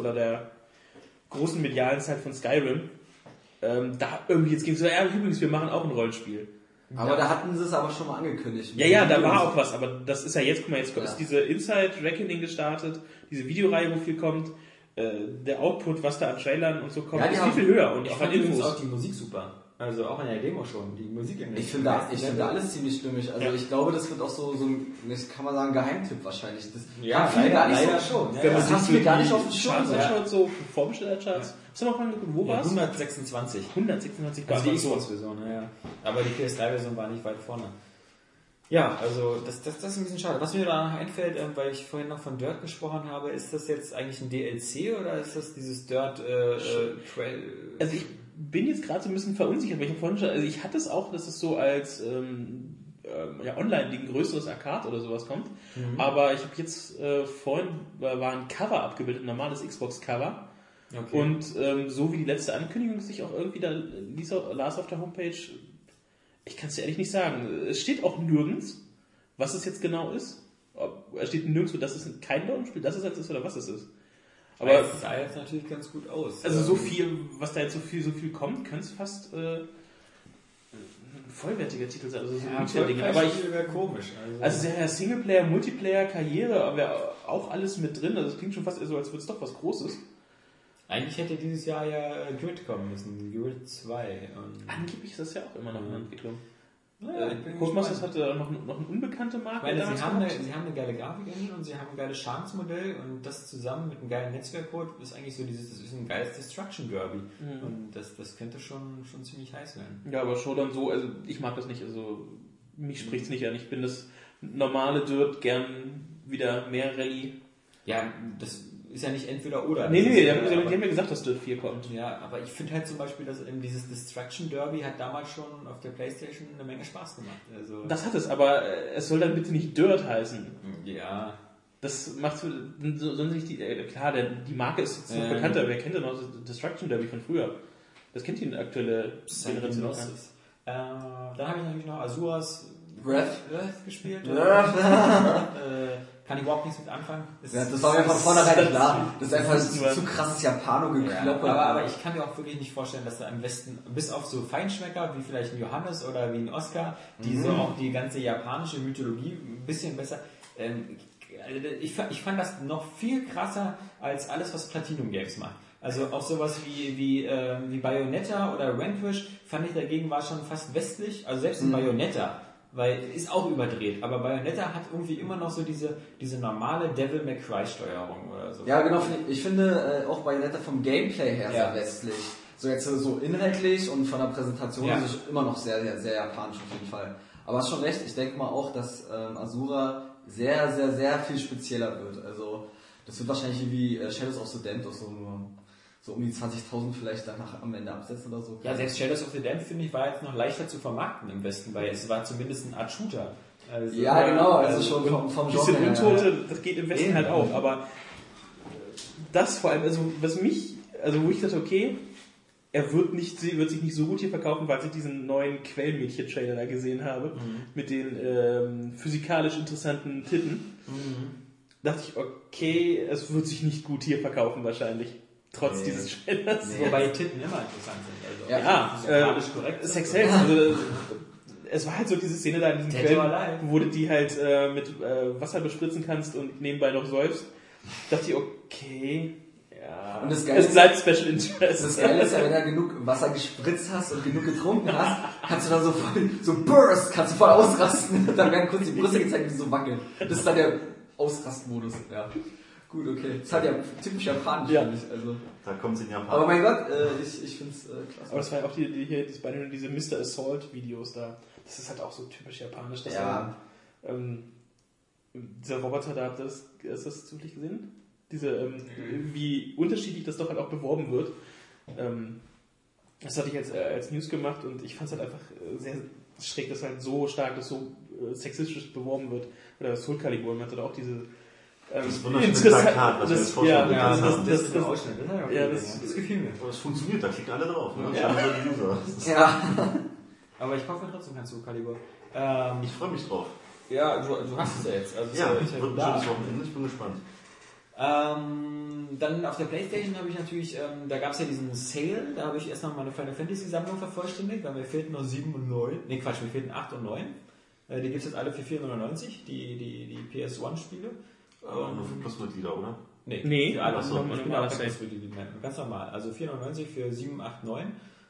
medialen Zeit von Skyrim da irgendwie jetzt ging so, ja, übrigens, wir machen auch ein Rollenspiel. Aber da hatten sie es aber schon mal angekündigt. Ja, da war auch was, aber das ist ja jetzt, guck mal, jetzt ist diese Inside Reckoning gestartet, diese Videoreihe, wo viel kommt, der Output, was da an Trailern und so kommt, ist viel höher und auch an Infos. Auch die Musik super. Also auch in der Demo schon, die Musik in der Ich finde alles ziemlich stimmig. Also ich glaube, das wird auch so ein, das kann man sagen, Geheimtipp wahrscheinlich. Das ja, viele gar nicht leider so, schon. Wenn man das mir gar nicht auf den Charts Schirm anschaut, so Vorbestellercharts. Was haben wir mal geguckt, wo war's? 126. 126 Also die Xbox-Version, ja. Aber die PS3-Version war nicht weit vorne. Ja, also das ist ein bisschen schade. Was mir da einfällt, weil ich vorhin noch von Dirt gesprochen habe, ist das jetzt eigentlich ein DLC oder ist das dieses Dirt Trail? Also ich bin jetzt gerade so ein bisschen verunsichert, weil ich habe vorhin schon, also ich hatte es auch, dass es so als Online-Ding größeres Arcade oder sowas kommt, aber ich habe jetzt vorhin war ein Cover abgebildet, ein normales Xbox-Cover. Okay. Und so wie die letzte Ankündigung sich auch irgendwie da las auf der Homepage, ich kann es dir ehrlich nicht sagen. Es steht auch nirgends, was es jetzt genau ist. Es steht nirgendwo, dass es kein Rollenspiel, dass es jetzt ist oder was es ist. Aber es sah jetzt natürlich ganz gut aus. Also so viel, was da jetzt so viel kommt, könnte es fast ein vollwertiger Titel sein. Also so Dinge. Aber wäre komisch. Also der Singleplayer, Multiplayer, Karriere wäre auch alles mit drin. Also es klingt schon fast so, als würde es doch was Großes. Eigentlich hätte dieses Jahr ja Grid kommen müssen, Grid 2. Angeblich ist das ja auch immer noch in Entwicklung. Ja, Codemasters hatte noch eine unbekannte Marke. Sie haben eine geile Grafik-Engine und sie haben ein geiles Schadensmodell und das zusammen mit einem geilen Netzwerkcode ist eigentlich so das ist ein geiles Destruction Derby. Und das könnte schon ziemlich heiß werden. Ja, aber schon dann so, also ich mag das nicht, also mich spricht es nicht an. Ich bin das normale Dirt gern wieder mehr Rallye. Ja, das ist ja nicht entweder oder. Nee, die haben ja gesagt, dass Dirt 4 kommt. Ja, aber ich finde halt zum Beispiel, dass dieses Destruction Derby hat damals schon auf der PlayStation eine Menge Spaß gemacht. Also das hat es, aber es soll dann bitte nicht Dirt heißen. Ja. Das macht so nicht klar, die Marke ist jetzt noch bekannter. Wer kennt denn noch das Destruction Derby von früher? Das kennt die aktuelle Generation noch. Dann habe ich natürlich noch Azuras Breath gespielt. Kann ich überhaupt nichts mit anfangen. Das war mir von vornherein klar. Das ist einfach zu krasses Japano-Gekloppe. Aber ich kann mir auch wirklich nicht vorstellen, dass da im Westen, bis auf so Feinschmecker wie vielleicht ein Johannes oder wie ein Oscar, die so auch die ganze japanische Mythologie ein bisschen besser. Ich fand das noch viel krasser als alles, was Platinum Games macht. Also auch sowas wie Bayonetta oder Vanquish fand ich dagegen war schon fast westlich. Also selbst in Bayonetta. Weil ist auch überdreht, aber Bayonetta hat irgendwie immer noch so diese normale Devil May Cry Steuerung oder so. Ja, genau. Ich finde auch Bayonetta vom Gameplay her sehr westlich. So jetzt so inhaltlich und von der Präsentation ist es immer noch sehr, sehr, sehr japanisch auf jeden Fall. Aber hast schon recht, ich denke mal auch, dass Asura sehr, sehr, sehr viel spezieller wird. Also das wird wahrscheinlich wie Shadows of the Damned auch so um die 20.000 vielleicht danach am Ende absetzen oder so. Ja, selbst Shadows of the Damned, finde ich, war jetzt noch leichter zu vermarkten im Westen, weil es war zumindest eine Art Shooter. Also, ja, genau, also schon vom Genre. Bisschen Untote, das geht im Westen halt auch, aber das vor allem, also wo ich dachte, okay, er wird sich nicht so gut hier verkaufen, weil ich diesen neuen Quellmädchen-Trailer da gesehen habe, mit den physikalisch interessanten Titten. Dachte ich, okay, es wird sich nicht gut hier verkaufen wahrscheinlich. Trotz dieses Trailers. Wobei Titten immer interessant sind. Also korrekt. Sex Sales. Also, es war halt so diese Szene da in diesem Quell, wo du die halt mit Wasser bespritzen kannst und nebenbei noch säufst. Dachte ich, okay, ja. Und das Geile es bleibt Special Interest. Das Geile ist ja, wenn du genug Wasser gespritzt hast und genug getrunken hast, kannst du dann so Burst, kannst du voll ausrasten. Dann werden kurz die Brüste gezeigt, die so wackeln. Das ist dann der Ausrastmodus. Ja. Gut, okay. Das ist halt ja typisch japanisch, finde ich. Also. Da kommt es in Japan. Aber mein Gott, ich finde es klasse. Aber das war ja auch diese Mr. Assault Videos da. Das ist halt auch so typisch japanisch. Dass dieser Roboter da, hast du das zufällig gesehen? Wie unterschiedlich das doch halt auch beworben wird. Das hatte ich als News gemacht und ich fand es halt einfach sehr schräg, dass halt so stark das so sexistisch beworben wird. Oder Soul Calibur, man hat auch diese... Das wunderschöne Plakat, was wir jetzt vorstellen. Das gefiel mir. Das funktioniert, da klicken alle drauf. Ne? Ja. Die User. Ja. Aber ich kaufe mir trotzdem kein Soul Calibur. Ich freue mich drauf. Ja, du hast es ja jetzt. Also Ja, ist wird ein da. schönes Wochenende, ich bin gespannt. Dann auf der Playstation habe ich natürlich, da gab es ja diesen Sale, da habe ich erst noch meine Final Fantasy Sammlung vervollständigt, weil mir fehlten noch 7 und 9, ne Quatsch, mir fehlten 8 und 9. Die gibt es jetzt alle für 4,99, die PS1-Spiele. Nur für Plusmitglieder, oder? Nee, für alle. achso, Ich bin normal auch kein Sale. Plusmitglied mehr. Ganz normal, also 4,99 für 7, 8, 9.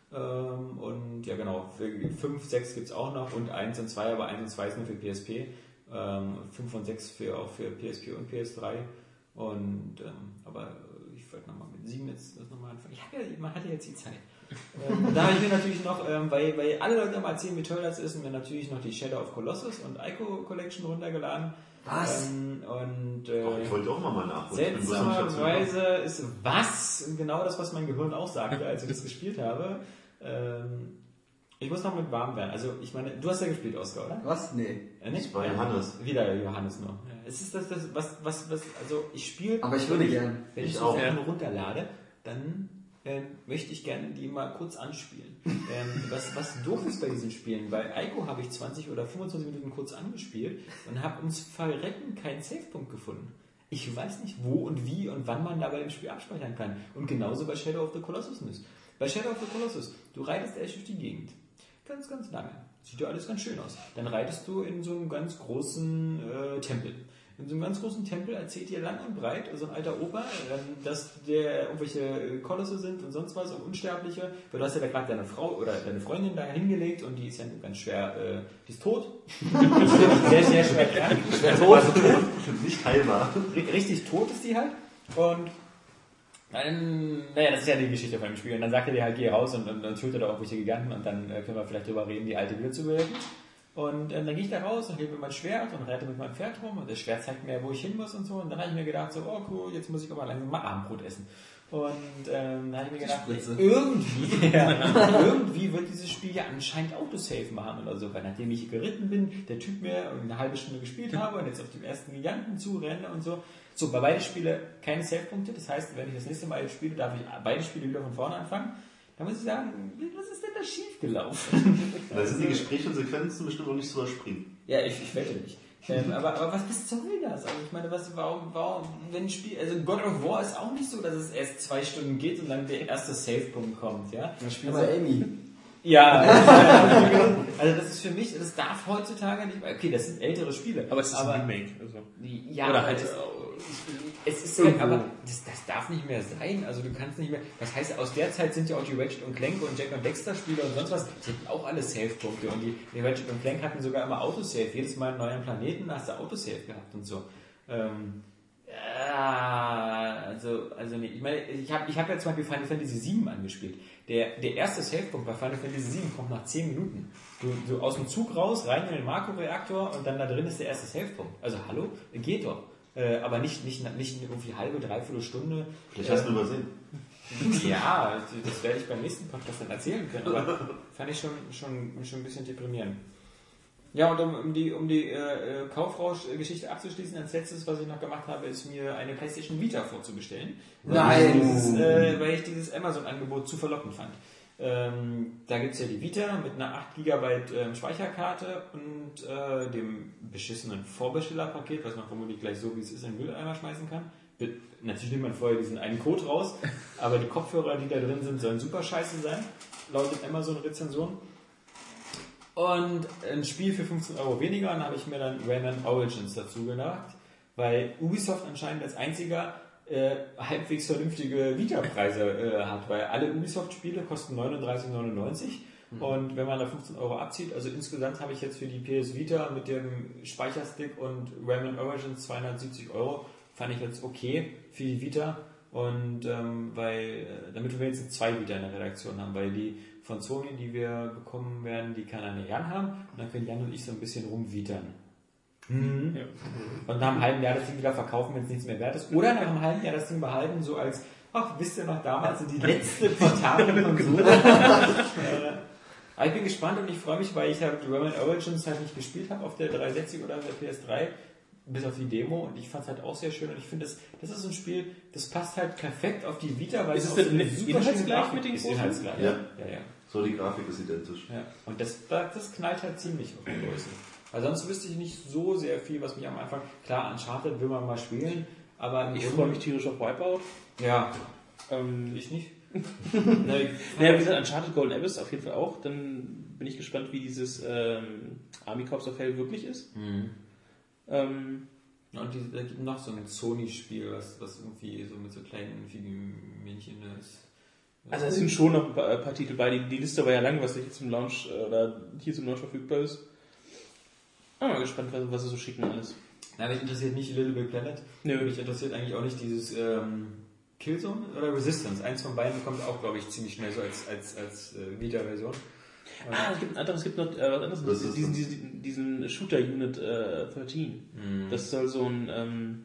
Und ja genau, für 5, 6 gibt es auch noch und 1 und 2, aber 1 und 2 ist nur für PSP. 5 und 6 auch für PSP und PS3. Und aber ich wollte nochmal mit 7 jetzt das nochmal anfangen. Man hatte jetzt die Zeit. Da habe ich mir natürlich noch, weil alle Leute mal erzählen, wie toll das ist, mir natürlich noch die Shadow of Colossus und Ico Collection runtergeladen. Was? Ich wollte auch mal nachholen. Seltsamerweise ist was genau das, was mein Gehirn auch sagte, als ich das gespielt habe. Ich muss noch mit warm werden. Also ich meine, du hast ja gespielt, Oskar, oder? Was? Nee. Nicht? Bei Johannes. Wieder Johannes nur. Ja. Es ist das was, also ich spiele... Aber ich würde gern. Wenn ich so Sachen runterlade, dann möchte ich gerne die mal kurz anspielen. Was doof ist bei diesen Spielen, bei Ico habe ich 20 oder 25 Minuten kurz angespielt und habe ums Verrecken keinen Savepunkt gefunden. Ich weiß nicht, wo und wie und wann man da bei dem Spiel abspeichern kann. Und genauso bei Shadow of the Colossus ist. Bei Shadow of the Colossus, du reitest echt durch die Gegend. Ganz, ganz lange. Sieht ja alles ganz schön aus. Dann reitest du in so einem ganz großen Tempel. In so einem ganz großen Tempel erzählt dir lang und breit, so ein alter Opa, dass der irgendwelche Kolosse sind und sonst was und Unsterbliche. Du hast ja da gerade deine Frau oder deine Freundin da hingelegt und die ist ja ganz schwer, die ist tot. sehr, sehr schwer krank. Schwer tot. Nicht heilbar. Richtig tot ist die halt. Und dann, das ist ja die Geschichte von dem Spiel. Und dann sagt er dir halt, geh raus und dann tötet er irgendwelche Giganten und dann können wir vielleicht drüber reden, die alte wieder zu bewegen. Und dann gehe ich da raus und hebe mir mein Schwert und reite mit meinem Pferd rum und das Schwert zeigt mir, wo ich hin muss und so. Und dann habe ich mir gedacht, so, oh cool, jetzt muss ich aber langsam mal Abendbrot essen. Und dann habe ich mir gedacht, irgendwie wird dieses Spiel ja anscheinend Autosave machen oder so. Weil nachdem ich geritten bin, der Typ mir eine halbe Stunde gespielt habe und jetzt auf dem ersten Giganten zurenne und so. So, bei beiden Spielen keine Save-Punkte. Das heißt, wenn ich das nächste Mal spiele, darf ich beide Spiele wieder von vorne anfangen. Da muss ich sagen, was ist denn da schief gelaufen? Da sind die Gespräche und Sequenzen bestimmt auch nicht zu überspringen. Ja, ich wette nicht. Aber was soll das? Also ich meine, warum, wenn ein Spiel, also God of War ist auch nicht so, dass es erst 2 Stunden geht und dann der erste Save-Punkt kommt, ja? Aber Amy. Ja, also das ist für mich, das darf heutzutage nicht, okay, das sind ältere Spiele. Aber es ist ein Remake. Also. Ja, oder halt es ist halt, aber das darf nicht mehr sein. Also du kannst nicht mehr. Das heißt, aus der Zeit sind ja auch die Ratchet und Clank und Jack und Dexter Spiele und sonst was. Die hatten auch alle Save-Punkte und die Ratchet und Clank hatten sogar immer Autosave. Jedes Mal einen neuen Planeten hast du Autosave gehabt und so. Also nee. Ich meine, ich hab ja zum Beispiel Final Fantasy 7 angespielt. Der erste Save-Punkt bei Final Fantasy 7 kommt nach 10 Minuten. Du aus dem Zug raus, rein in den Makro-Reaktor und dann da drin ist der erste Save-Punkt. Also hallo, geht doch. Aber nicht irgendwie halbe, dreiviertel Stunde. Vielleicht hast du übersehen. Ja, das werde ich beim nächsten Podcast dann erzählen können. Aber fand ich schon ein bisschen deprimierend. Ja, und um die Kaufrausch-Geschichte abzuschließen, als letztes, was ich noch gemacht habe, ist mir eine PlayStation Vita vorzubestellen. Weil ich dieses Amazon-Angebot zu verlockend fand. Da gibt es ja die Vita mit einer 8 GB Speicherkarte und dem beschissenen Vorbestellerpaket, was man vermutlich gleich so wie es ist in den Mülleimer schmeißen kann. Natürlich nimmt man vorher diesen einen Code raus, aber die Kopfhörer, die da drin sind, sollen super scheiße sein, laut Amazon-Rezension. Und ein Spiel für 15 Euro weniger, und habe ich mir dann Rayman Origins dazu gedacht, weil Ubisoft anscheinend als einziger halbwegs vernünftige Vita-Preise hat, weil alle Ubisoft-Spiele kosten 39,99 und wenn man da 15 Euro abzieht, also insgesamt habe ich jetzt für die PS Vita mit dem Speicherstick und Rayman Origins 270 Euro, fand ich jetzt okay für die Vita und damit wir jetzt 2 Vita in der Redaktion haben, weil die von Sony, die wir bekommen werden, die kann dann Jan haben und dann können Jan und ich so ein bisschen rumvitern. Mhm. Ja. Und nach einem halben Jahr das Ding wieder verkaufen, wenn es nichts mehr wert ist. Oder nach einem halben Jahr das Ding behalten, so als, wisst ihr noch damals, die letzte portable Konsole. Aber ich bin gespannt und ich freue mich, weil ich halt Rayman Origins halt nicht gespielt habe auf der 360 oder der PS3, bis auf die Demo, und ich fand es halt auch sehr schön und ich finde, das ist so ein Spiel, das passt halt perfekt auf die Vita, weil Ist es es auch denn so eine super inhaltsgleich schöne Grafik mit den ist. großen? Inhaltsgleich, Ja. ja. So, die Grafik ist identisch. Ja. Und das knallt halt ziemlich auf die Größe. Weil sonst wüsste ich nicht so sehr viel, was mich am Anfang, klar, Uncharted will man mal spielen, aber Ich freue mich tierisch auf Wipeout. Ja, ich nicht. Naja, wie gesagt, Uncharted Golden Abyss auf jeden Fall auch. Dann bin ich gespannt, wie dieses Army Corps of Hell wirklich ist. Und da gibt noch so ein Sony-Spiel, was irgendwie so mit so kleinen Männchen ist. Also es sind schon noch ein paar Titel bei. Die Liste war ja lang, was hier zum Launch verfügbar ist. Mal gespannt, was sie so schicken alles. Na, mich interessiert nicht Little Big Planet. Nö. Mich interessiert eigentlich auch nicht dieses Killzone oder Resistance. Eins von beiden kommt auch, glaube ich, ziemlich schnell so als Vita-Version. Es gibt ein anderes, es gibt noch was anderes. Diesen Shooter Unit 13. Das soll so ein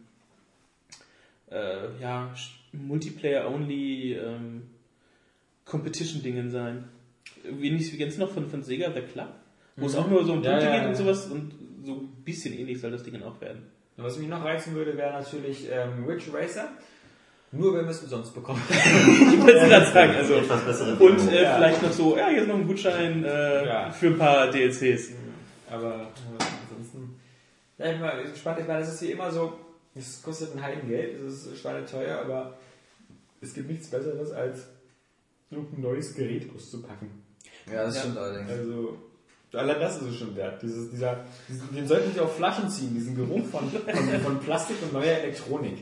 Multiplayer-only Competition-Dingen sein. Wie kennst du noch von Sega, The Club? Wo es auch nur so um Punkte geht und sowas, und so ein bisschen ähnlich soll das Ding dann auch werden. Und was mich noch reizen würde, wäre natürlich Ridge Racer. Nur wenn wir es umsonst bekommen. Ich wollte es gerade sagen. Also, Etwas bessere und Demo. vielleicht noch so, hier ist noch ein Gutschein für ein paar DLCs. Aber ansonsten, ich bin mal gespannt. Ich meine, das ist wie immer so, es kostet ein Heidengeld, es ist schweineteuer, aber es gibt nichts Besseres, als ein neues Gerät auszupacken. Ja, das stimmt allerdings. Also, allein das ist es schon wert. Den sollten sie auf Flaschen ziehen, diesen Geruch von Plastik und neuer Elektronik.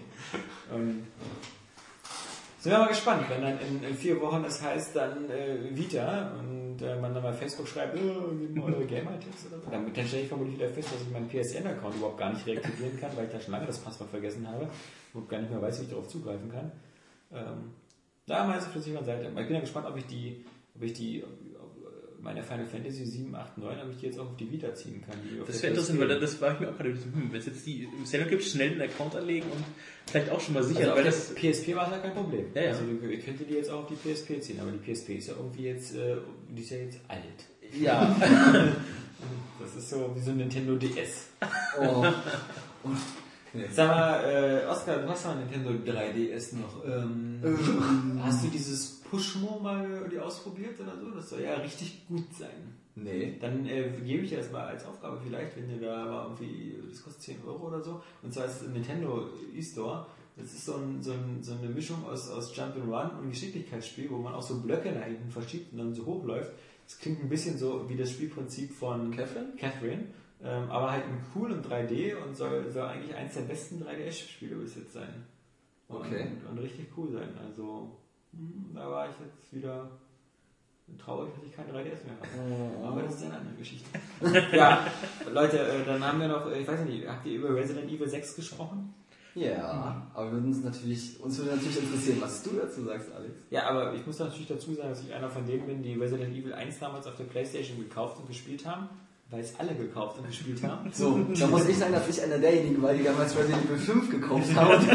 Sind wir mal gespannt, wenn dann in 4 Wochen es heißt dann Vita und man dann bei Facebook schreibt, gib mal eure Gamer-Tipps oder so. Dann stelle ich vermutlich wieder fest, dass ich meinen PSN-Account überhaupt gar nicht reaktivieren kann, weil ich da schon lange das Passwort vergessen habe und gar nicht mehr weiß, wie ich darauf zugreifen kann. Da meinst du für sich an Seite. Ich bin ja gespannt, ob ich meine Final Fantasy 7, 8, 9, ob ich die jetzt auch auf die Vita ziehen kann. Das wäre interessant, weil das war ich mir auch gerade, wenn es jetzt die im Seller gibt, schnell einen Account anlegen und vielleicht auch schon mal sichern. Also weil das PSP war ja kein Problem. Ja, ja. Also ihr könntet die jetzt auch auf die PSP ziehen, aber die PSP ist ja irgendwie jetzt, die ist ja jetzt alt. Ja. Das ist so wie so ein Nintendo DS. Oh. Sag mal, Oskar, du hast ja ein Nintendo 3DS noch. Hast du dieses Pushmo mal ausprobiert oder so? Das soll ja richtig gut sein. Nee. Dann gebe ich dir das mal als Aufgabe vielleicht, wenn ihr da mal irgendwie, das kostet 10 € oder so. Und zwar ist es ein Nintendo eStore. Das ist so eine Mischung aus Jump'n'Run und Geschicklichkeitsspiel, wo man auch so Blöcke nach hinten verschiebt und dann so hochläuft. Das klingt ein bisschen so wie das Spielprinzip von Catherine. Aber halt in cool und 3D und soll eigentlich eins der besten 3DS-Spiele bis jetzt sein. Und richtig cool sein. Also, da war ich jetzt wieder traurig, dass ich keine 3DS mehr habe. Aber das ist eine andere Geschichte. Ja, Leute, dann haben wir noch, ich weiß nicht, habt ihr über Resident Evil 6 gesprochen? Ja, aber uns würde natürlich interessieren, was du dazu sagst, Alex. Ja, aber ich muss natürlich dazu sagen, dass ich einer von denen bin, die Resident Evil 1 damals auf der PlayStation gekauft und gespielt haben. Weil es alle gekauft und gespielt haben. So, da muss ich sagen, dass ich einer derjenigen war, die damals Resident Evil 5 gekauft haben. 1.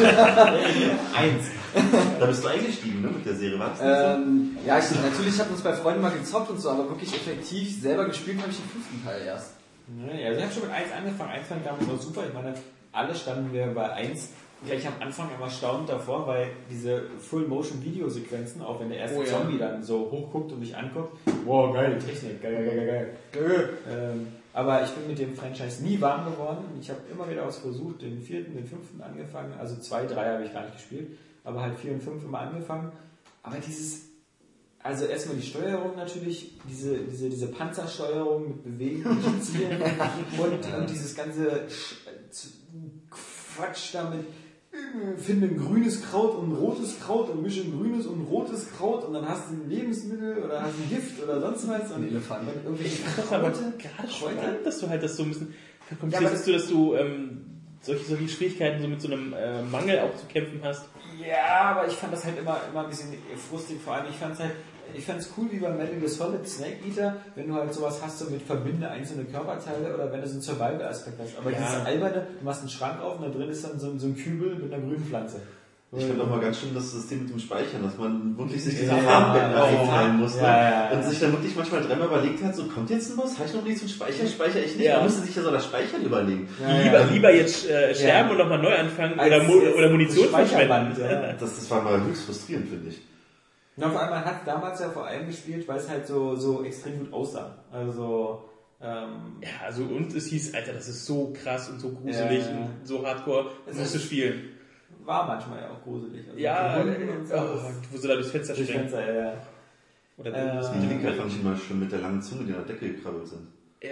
Da bist du eingestiegen, ne, mit der Serie, was? Ja, natürlich hatten uns bei Freunden mal gezockt und so, aber wirklich effektiv selber gespielt habe ich den 5. Teil erst. Ja, also ich habe schon mit 1 angefangen. 1 fand ich damals noch super. Ich meine, alle standen wir bei 1 gleich am Anfang immer staunend davor, weil diese Full-Motion-Video-Sequenzen, auch wenn der erste Zombie dann so hochguckt und mich anguckt, wow, geil, Technik, geil. Aber ich bin mit dem Franchise nie warm geworden. Ich habe immer wieder was versucht, den 4., den 5. angefangen, also 2, 3 habe ich gar nicht gespielt, aber halt 4 und 5 immer angefangen. Aber also erstmal die Steuerung natürlich, diese Panzersteuerung mit Bewegen und Zielen und dieses ganze Quatsch damit, finde ein grünes Kraut und ein rotes Kraut und mische ein grünes und ein rotes Kraut und dann hast du ein Lebensmittel oder hast ein Gift oder sonst was und Elefant. irgendwelche Aber Kraute. gerade spannend, dass du halt das so ein bisschen Ja, dass du solche Schwierigkeiten so mit so einem Mangel auch zu kämpfen hast. Ja, aber ich fand das halt immer ein bisschen frustig, vor allem ich fand es cool wie bei Metal Gear Solid Snake Eater, wenn du halt sowas hast, so mit verbinde einzelne Körperteile oder wenn du so einen Survival-Aspekt hast. Aber dieses alberne, du machst einen Schrank auf und da drin ist dann so ein Kübel mit einer grünen Pflanze. Ich finde auch mal ganz schön das System mit dem Speichern, dass man wirklich sich diese Ja, Farbbänder ja, einteilen musste ja. und sich dann wirklich manchmal dreimal überlegt hat, so kommt jetzt ein Boss, habe ich noch nichts zum Speichern, speichere ich nicht, Ja. man musste sich ja so das Speichern überlegen. Lieber jetzt sterben und nochmal neu anfangen oder Munition Speicherband. verschwenden. Ja. Das war mal höchst frustrierend, finde ich. Na, vor allem, man hat damals ja vor allem gespielt, weil es halt so extrem gut aussah. Also, Ja, also und es hieß, Alter, das ist so krass und so gruselig Ja. und so hardcore, das musst du spielen. war manchmal ja auch gruselig. Also Ja, mit Hunden und so. wo sie da durchs Fenster Durch springen. Fenster, ja. Oder Das Linker fand ich immer schön mit der langen Zunge, die an der Decke gekrabbelt sind. ja.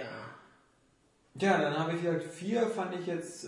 Ja, dann habe ich halt 4 fand ich jetzt,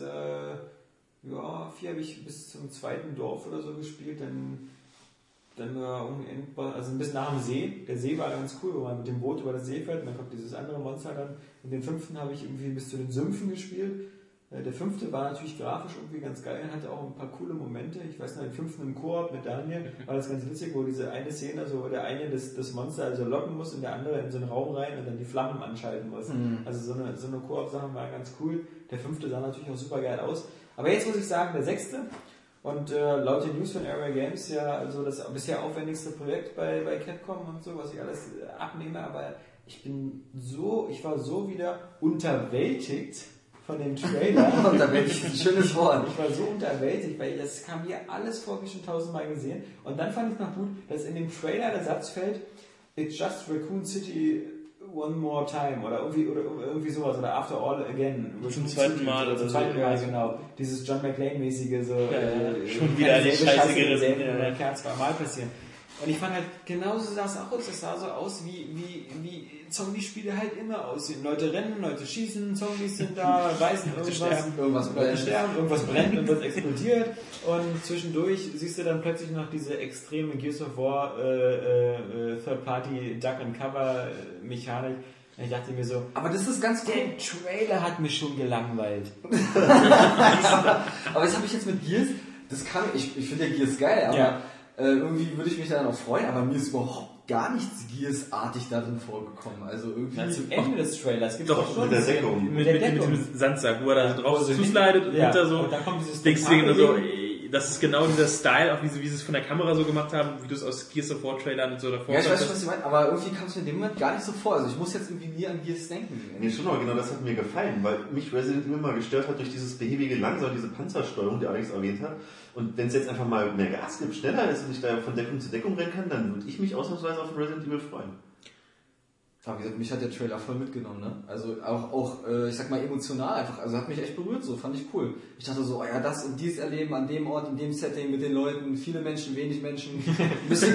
4 habe ich bis zum 2. Dorf oder so gespielt, dann war also ein bisschen nach dem See. Der See war ganz cool, wo man mit dem Boot über das See fährt und dann kommt dieses andere Monster dann. Und den 5. habe ich irgendwie bis zu den Sümpfen gespielt. Der 5. war natürlich grafisch irgendwie ganz geil, hatte auch ein paar coole Momente. Ich weiß noch, den 5. im Koop mit Daniel war das ganz witzig, wo diese eine Szene, so wo der eine das Monster also locken muss und der andere in so einen Raum rein und dann die Flammen anschalten muss. Also so eine Koop-Sache war ganz cool. Der 5. sah natürlich auch super geil aus. Aber jetzt muss ich sagen, der 6. Und laut den News von Area Games ja also das bisher aufwendigste Projekt bei Capcom und so, was ich alles abnehme, aber ich war so wieder unterwältigt von dem Trailer. Unterwältigt, ein schönes Wort. Ich war so unterwältigt, weil das kam mir alles vor, wie schon 1000-mal gesehen. Und dann fand ich noch gut, dass in dem Trailer der Satz fällt, It's just Raccoon City one more time oder irgendwie sowas oder After all again. Zum zweiten Mal oder zum so. zweiten Mal, genau. Dieses John McClane-mäßige so. Schon wieder die Scheiße gerissen. Ja. Kann zweimal passieren. Und ich fand halt, genauso sah es auch aus. Es sah so aus, wie Zombie-Spiele halt immer aussehen. Leute rennen, Leute schießen, Zombies sind da, beißen irgendwas, Leute sterben, irgendwas brennt, irgendwas explodiert. Und zwischendurch siehst du dann plötzlich noch diese extreme Gears of War Third-Party Duck-and-Cover-Mechanik. Und ich dachte mir so, Aber das ist ganz cool. der Trailer hat mich schon gelangweilt. Aber das habe ich jetzt mit Gears, ich finde ja Gears geil, aber Ja. Irgendwie würde ich mich da noch freuen, aber mir ist überhaupt gar nichts Gears-artig darin vorgekommen. Also irgendwie. Na, zum Ende des Trailers gibt Doch, es schon mit der Deckung. Mit dem Sandsack, wo er da drauf Also zuslidet und ja. hinter so. Und dann kommt dieses Denkst du dir nur so, Tentakel-Ding. ey, das ist genau dieser Style, auch wie sie es von der Kamera so gemacht haben, wie du es aus Gears of War Trailern und so davor Ja, ich weiß schon, hast. was du meinst, aber irgendwie kam es mir in dem Moment gar nicht so vor. Also ich muss jetzt irgendwie nie an Gears denken. Nee, schon, aber genau das hat mir gefallen, weil mich Resident Evil mal gestört hat durch dieses behäbige Langsam, diese Panzersteuerung, die Alex erwähnt hat. Und wenn es jetzt einfach mal mehr Gas gibt, schneller ist und ich da von Deckung zu Deckung rennen kann, dann würde ich mich ausnahmsweise auf Resident Evil freuen. Aber wie gesagt, mich hat der Trailer voll mitgenommen, ne? Also auch ich sag mal, emotional einfach. Also hat mich echt berührt, so, fand ich cool. Ich dachte so, oh ja, das und dies erleben an dem Ort, in dem Setting, mit den Leuten, viele Menschen, wenig Menschen, ein bisschen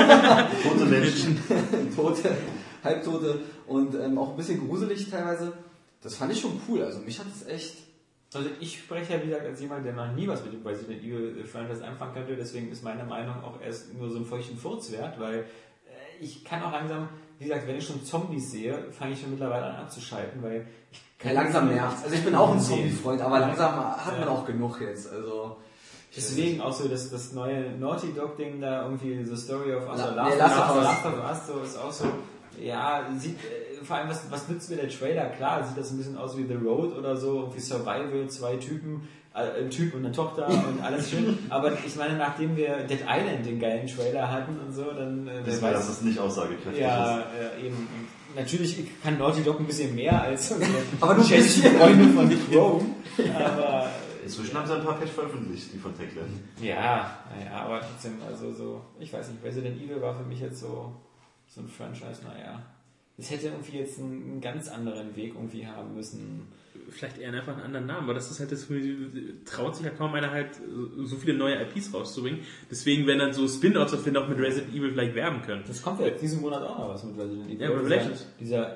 Tote Menschen. Tote, Halbtote und auch ein bisschen gruselig teilweise. Das fand ich schon cool, also mich hat es echt... Also ich spreche ja, wie gesagt, als jemand, der noch nie was mit dem Resident Evil Franchise anfangen könnte, deswegen ist meine Meinung auch erst nur so einen feuchten Furz wert, weil ich kann auch langsam, wie gesagt, wenn ich schon Zombies sehe, fange ich schon mittlerweile an abzuschalten, weil ich Ja, langsam nervt's. Also ich bin auch ein Zombie-Freund, aber langsam hat man auch genug jetzt, also... Deswegen auch so das neue Naughty Dog Ding da irgendwie, The Story of Us, Last of Us, so ist auch so, ja, sieht, vor allem, was nützt mir der Trailer? Klar, sieht das ein bisschen aus wie The Road oder so, irgendwie Survival, 2 Typen, ein Typ und eine Tochter und alles schön, aber ich meine, nachdem wir Dead Island den geilen Trailer hatten und so, dann, Das war, dass das nicht aussagekräftig ist. ja, eben, natürlich kann Naughty Dog ein bisschen mehr als Aber du bist die Freunde von Nick Rome, aber Inzwischen haben sie ein paar Patch veröffentlicht, die von Techland. ja, aber trotzdem, also so, ich weiß nicht, Resident Evil war für mich jetzt so ein Franchise, naja. Es hätte irgendwie jetzt einen ganz anderen Weg irgendwie haben müssen. Vielleicht eher einfach einen anderen Namen, aber das ist halt das, traut sich ja kaum einer halt so viele neue IPs rauszubringen. Deswegen werden dann so Spin-Offs, dass wir auch mit Resident Evil vielleicht werben können. Das kommt ja diesen Monat auch noch was mit Resident Evil. Ja, Revelations.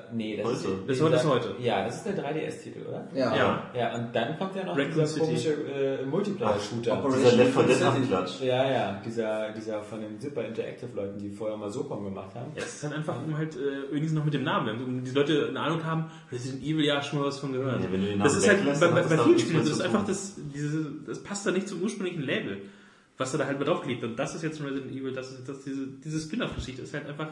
Das ist heute. Ja, das ist der 3DS-Titel, oder? Ja. Ja, und dann kommt ja noch Raccoon dieser City. komische Multiplayer-Shooter. Dieser Left 4 Dead Abklatsch. Ja, dieser von den Zipper Interactive Leuten, die vorher mal SOCOM gemacht haben. Ja, es ist dann einfach, um halt irgendwie noch mit dem Namen, um die Leute eine Ahnung haben, Resident Evil, ja, schon mal was von gehört. Ja, wenn du den das Namen ist halt weglässt, bei dann hat das vielen damit Spielen, das nichts ist mehr einfach zu das passt da nicht zum ursprünglichen Label, was da halt mit draufklebt. Und das ist jetzt ein Resident Evil, diese Spin-off-Geschichte ist halt einfach,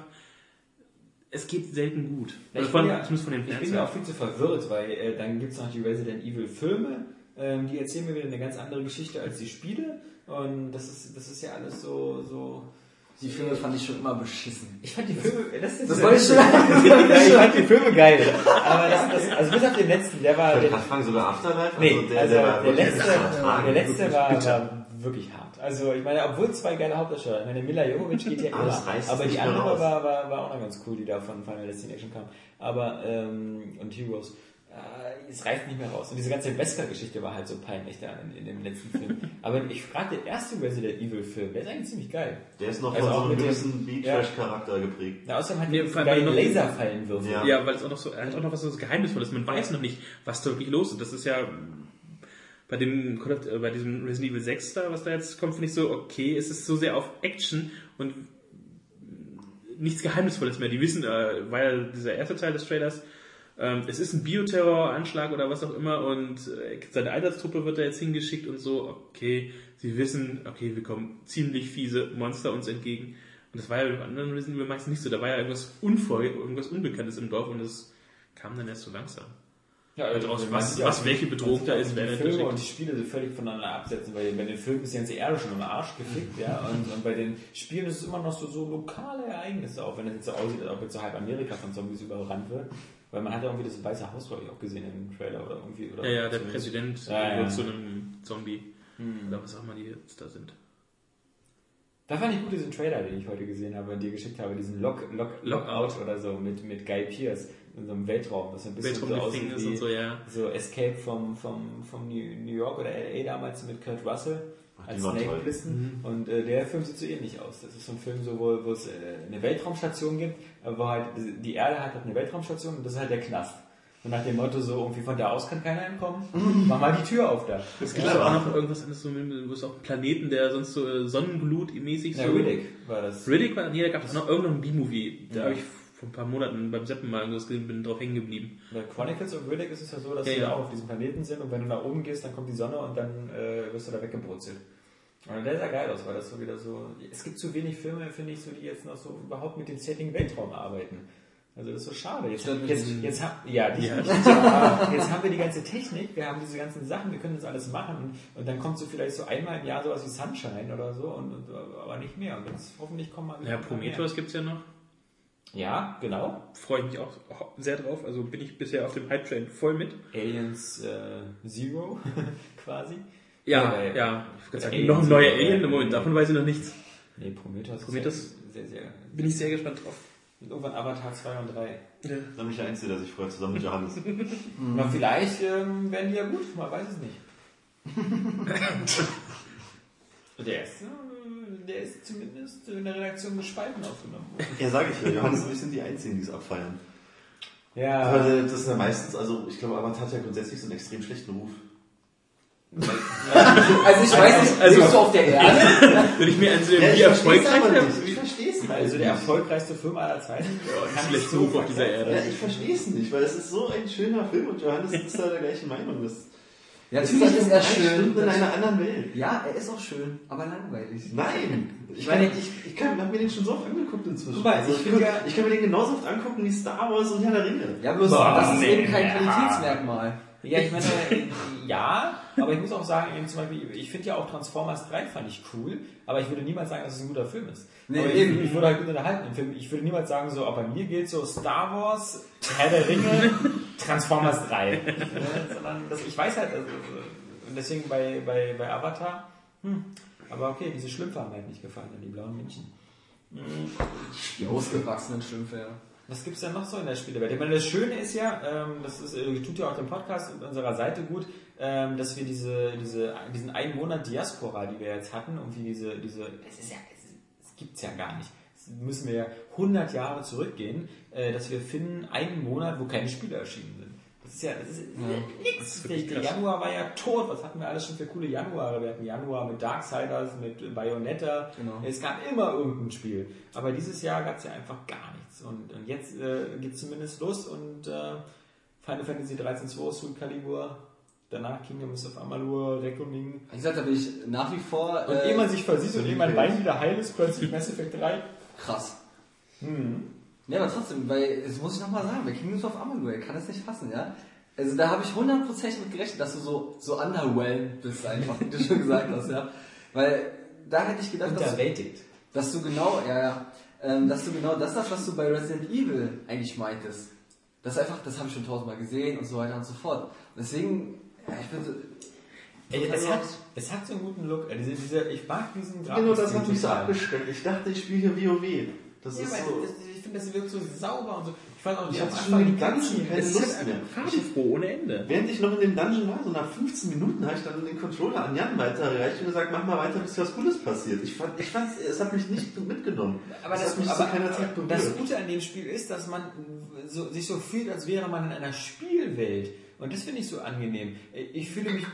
es geht selten gut. Ja, Also zumindest von den ich Fans. bin ja auch viel zu verwirrt, weil dann gibt es noch die Resident Evil Filme, Die erzählen mir wieder eine ganz andere Geschichte als die Spiele. Und das ist ja alles so. Die Filme fand ich schon immer beschissen. Ich fand die Filme, Das wollte ich schon. ich fand die Filme geil. Aber also bis auf den letzten, der war. Ich kann sogar Afterlife? Nee, der der letzte war wirklich hart. Also ich meine, obwohl 2 geile Hauptdarsteller, ich meine, Mila Jovovich geht ja immer, aber die andere war auch noch ganz cool, die da von Final Destination kam. Aber, und Heroes. Es reißt nicht mehr raus. Und diese ganze Wesker-Geschichte war halt so peinlich da in dem letzten Film. Aber ich frage, der erste Resident Evil-Film, der ist eigentlich ziemlich geil. Der ist noch Also von so auch einem mit gewissen Beat-Trash-Charakter geprägt. Ja, außerdem hat Nee, die vor allem geile noch- Laserfallenwürfe. Ja. Ja, weil es auch noch so, er hat auch noch was so Geheimnisvolles. Man weiß noch nicht, was da wirklich los ist. Das ist ja bei diesem Resident Evil 6 da, was da jetzt kommt, finde ich so, okay, es ist so sehr auf Action und nichts Geheimnisvolles mehr. Die wissen, weil dieser erste Teil des Trailers, es ist ein Bioterror-Anschlag oder was auch immer und seine Einsatztruppe wird da jetzt hingeschickt und so, okay, sie wissen, okay, wir kommen ziemlich fiese Monster uns entgegen. Und das war ja beim anderen Resident Evil meistens nicht so. Da war ja irgendwas Unbekanntes im Dorf und es kam dann erst so langsam. Ja, Also also was welche Bedrohung da ist, die wer Filme dahinter und die Spiele völlig voneinander absetzen, weil bei den Filmen ist die ganze Erde schon im Arsch gefickt, ja, und bei den Spielen ist es immer noch so lokale Ereignisse, auch wenn es jetzt so aussieht, als ob jetzt so halb Amerika von Zombies überrannt wird, weil man hat ja irgendwie das Weiße Haus, glaube ich, auch gesehen im Trailer oder irgendwie. Oder Ja, der zumindest. Präsident Ja. wird zu einem Zombie. Oder was auch immer die jetzt da sind. Da fand ich gut diesen Trailer, den ich heute gesehen habe und dir geschickt habe, diesen Lockout oder so mit Guy Pearce in so einem Weltraum, das ein bisschen so aussieht Weltraumgefängnis wie und so, ja. so Escape vom New York oder LA damals mit Kurt Russell als die waren Snake toll. Plissken. Und der Film sieht so ähnlich aus. Das ist so ein Film, so, wo es eine Weltraumstation gibt, wo halt die Erde hat eine Weltraumstation und das ist halt der Knast. Und nach dem Motto so, irgendwie von da aus kann keiner entkommen, mach mal die Tür auf da. Es gibt aber auch noch irgendwas anderes, so, wo es auch einen Planeten, der sonst so Sonnenglut-mäßig so... Ja, Riddick war das. Riddick war, nee, da gab es noch irgendeinen B-Movie. Da habe ich vor ein paar Monaten beim Seppen mal irgendwas gesehen, bin drauf hängen geblieben. Bei Chronicles of Riddick ist es ja so, dass Ja, du ja. da auch auf diesem Planeten sind und wenn du nach oben gehst, dann kommt die Sonne und dann wirst du da weggebrutzelt. Und der sah geil aus, weil das so wieder so... Es gibt zu wenig Filme, finde ich, so, die jetzt noch so überhaupt mit dem Setting Weltraum arbeiten. Also das ist so schade. Jetzt haben wir die ganze Technik, wir haben diese ganzen Sachen, wir können das alles machen und dann kommt so vielleicht so einmal im Jahr sowas wie Sunshine oder so, aber nicht mehr. Und jetzt hoffentlich kommen mal wieder Ja, ein paar Prometheus gibt es ja noch. mehr. Ja, genau. Freue ich mich auch sehr drauf. Also bin ich bisher auf dem Hype-Train voll mit. Aliens Zero quasi. Ja. Ich würde sagen, noch ein neuer Alien. Im Moment, davon weiß ich noch nichts. Nee, Prometheus. Prometheus ist ja sehr, sehr... Bin ich sehr gespannt drauf. Und irgendwann Avatar 2 und 3. Dann mich einzige, dass ich vorher zusammen mit Johannes. Na, vielleicht werden die ja gut, man weiß es nicht. Der ist zumindest in der Redaktion gespalten aufgenommen worden. Ja, sage ich ja. Johannes und ich sind die Einzigen, die es abfeiern. Ja, Aber das ist ja meistens, also ich glaube, Avatar hat ja grundsätzlich so einen extrem schlechten Ruf. Also ich weiß nicht, lebst du auf der Erde? Wenn ich mir ansehen, Ja, wie ich verstehe es erfolgreich aber der nicht. Ich verstehe es also der erfolgreichste Film aller Zeiten. schlechte Ruf auf dieser Erde. Ja, ich verstehe es nicht, weil es ist so ein schöner Film und Johannes ist da der gleichen Meinung. Ja, Das natürlich ist er 3 schön. Stunden in einer anderen Welt. Ja, er ist auch schön, aber langweilig. Nein! Ich meine, habe mir den schon so oft angeguckt inzwischen. Guck mal, Also ich finde ja- ich kann mir den genauso oft angucken wie Star Wars und Herr der Ringe. Ja, bloß das ist eben kein Qualitätsmerkmal. Ja, ich meine, ja, aber ich muss auch sagen, eben zum Beispiel, ich finde ja auch Transformers 3 fand ich cool, aber ich würde niemals sagen, dass es ein guter Film ist. Nee, aber eben. ich wurde halt gut unterhalten im Film. Ich würde niemals sagen, so, aber bei mir gilt so Star Wars, Herr der Ringe, Transformers 3. Sondern ich weiß halt, also, und deswegen bei Avatar, aber okay, diese Schlümpfe haben mir halt nicht gefallen, die blauen Männchen. Die ausgewachsenen Schlümpfe, ja. Was gibt's denn noch so in der Spielewelt? Ich meine, das Schöne ist ja, das ist, tut ja auch dem Podcast und unserer Seite gut, dass wir diesen einen Monat Diaspora, die wir jetzt hatten, irgendwie es gibt's ja gar nicht. Das müssen wir ja 100 Jahre zurückgehen, dass wir finden einen Monat, wo keine Spiele erschienen sind. Das ist nix. Der Januar war ja tot. Was hatten wir alles schon für coole Januare? Wir hatten Januar mit Darksiders, mit Bayonetta. Genau. Es gab immer irgendein Spiel. Aber dieses Jahr gab es ja einfach gar nichts. Und jetzt geht es zumindest los. Und Final Fantasy 13 2, Soul Calibur, danach Kingdoms of Amalur, Reckoning. Wie gesagt, da bin ich nach wie vor... Und ehe man sich versieht und ehe mein Bein wieder heil ist, plötzlich Mass Effect 3. Krass. Ja, aber trotzdem, weil, das muss ich nochmal sagen, bei Kingdoms of Amalur, ich kann das nicht fassen, ja. Also da habe ich 100% mit gerechnet, dass du so underwhelmed bist einfach, wie du schon gesagt hast, ja. Weil da hätte ich gedacht, dass du genau, dass du genau das hast, was du bei Resident Evil eigentlich meintest. Das einfach, das habe ich schon 1000-mal gesehen und so weiter und so fort. Deswegen, ich bin so... Es hat so einen guten Look. Ich mag diesen Grafik. Genau, das hat mich so abgeschreckt. Ich dachte, ich spiele hier WoW. Das ist so... Ich finde, das wirkt so sauber und so. Ich fand auch nicht, am Anfang die ganzen keine Lust mehr. Farbenfroh ohne Ende. Während ich noch in dem Dungeon war, so nach 15 Minuten, habe ich dann den Controller an Jan weitergereicht und gesagt, mach mal weiter, bis was Cooles passiert. Ich fand, es hat mich nicht mitgenommen. Aber das hat mich zu keiner Zeit berührt. Das Gute an dem Spiel ist, dass man sich so fühlt, als wäre man in einer Spielwelt. Und das finde ich so angenehm. Ich fühle mich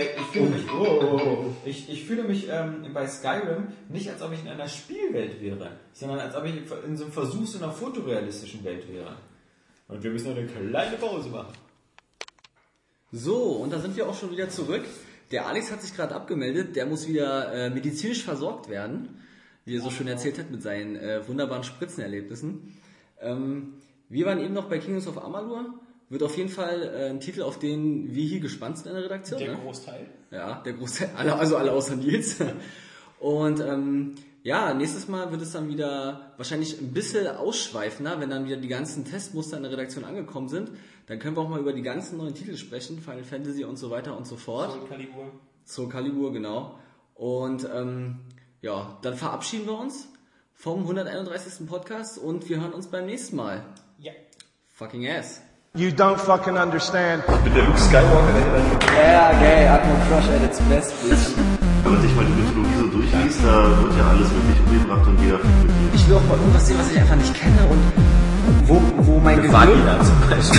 ich fühle mich bei Skyrim nicht, als ob ich in einer Spielwelt wäre, sondern als ob ich in so einem Versuchs- einer fotorealistischen Welt wäre. Und wir müssen eine kleine Pause machen. So, und da sind wir auch schon wieder zurück. Der Alex hat sich gerade abgemeldet, der muss wieder medizinisch versorgt werden, wie er so schön erzählt hat mit seinen wunderbaren Spritzenerlebnissen. Wir waren eben noch bei Kingdoms of Amalur. Wird auf jeden Fall ein Titel, auf den wir hier gespannt sind in der Redaktion. Der Großteil. Ja, der Großteil, alle außer Nils. Und nächstes Mal wird es dann wieder wahrscheinlich ein bisschen ausschweifender, wenn dann wieder die ganzen Testmuster in der Redaktion angekommen sind. Dann können wir auch mal über die ganzen neuen Titel sprechen, Final Fantasy und so weiter und so fort. Soul Calibur, genau. Und dann verabschieden wir uns vom 131. Podcast und wir hören uns beim nächsten Mal. Ja. Fucking ass. You don't fucking understand. Ich bin der Luke Skywalker, der gay, Admiral Crush at its best, bitch. Wenn man sich mal die Mythologie so durchliest, da wird ja alles wirklich umgebracht und jeder fühlt mit ihm. Ich will auch mal irgendwas sehen, was ich einfach nicht kenne und wo mein Gehirn... zum Beispiel.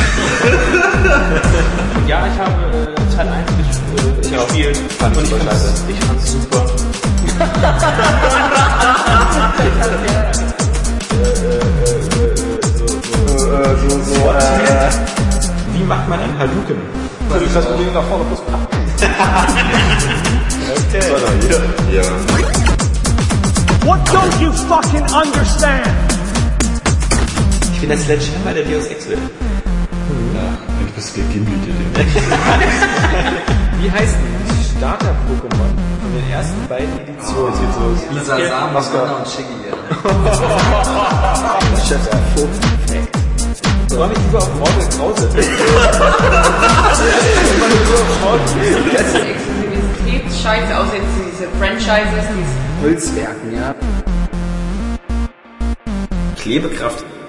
Ja, ich habe Teil 1 gespielt. Fand ich scheiße. Ich fand's super. Wie macht man einen Hadouken? Das ist das Problem nach vorne plus. Okay. Ja. What don't you fucking understand? Ich bin der Sledgehammer der Deus Ex will. Du bist gegimmelt. Wie heißt die Starter-Pokémon von den ersten beiden Editionen? Jetzt geht's los. Lisa, Samen, und Shiggy. Chef, war mich lieber auf Mortal Krause. Exklusivität, scheiße, außer jetzt diese Franchises, diese Holzwerken, ja. Klebekraft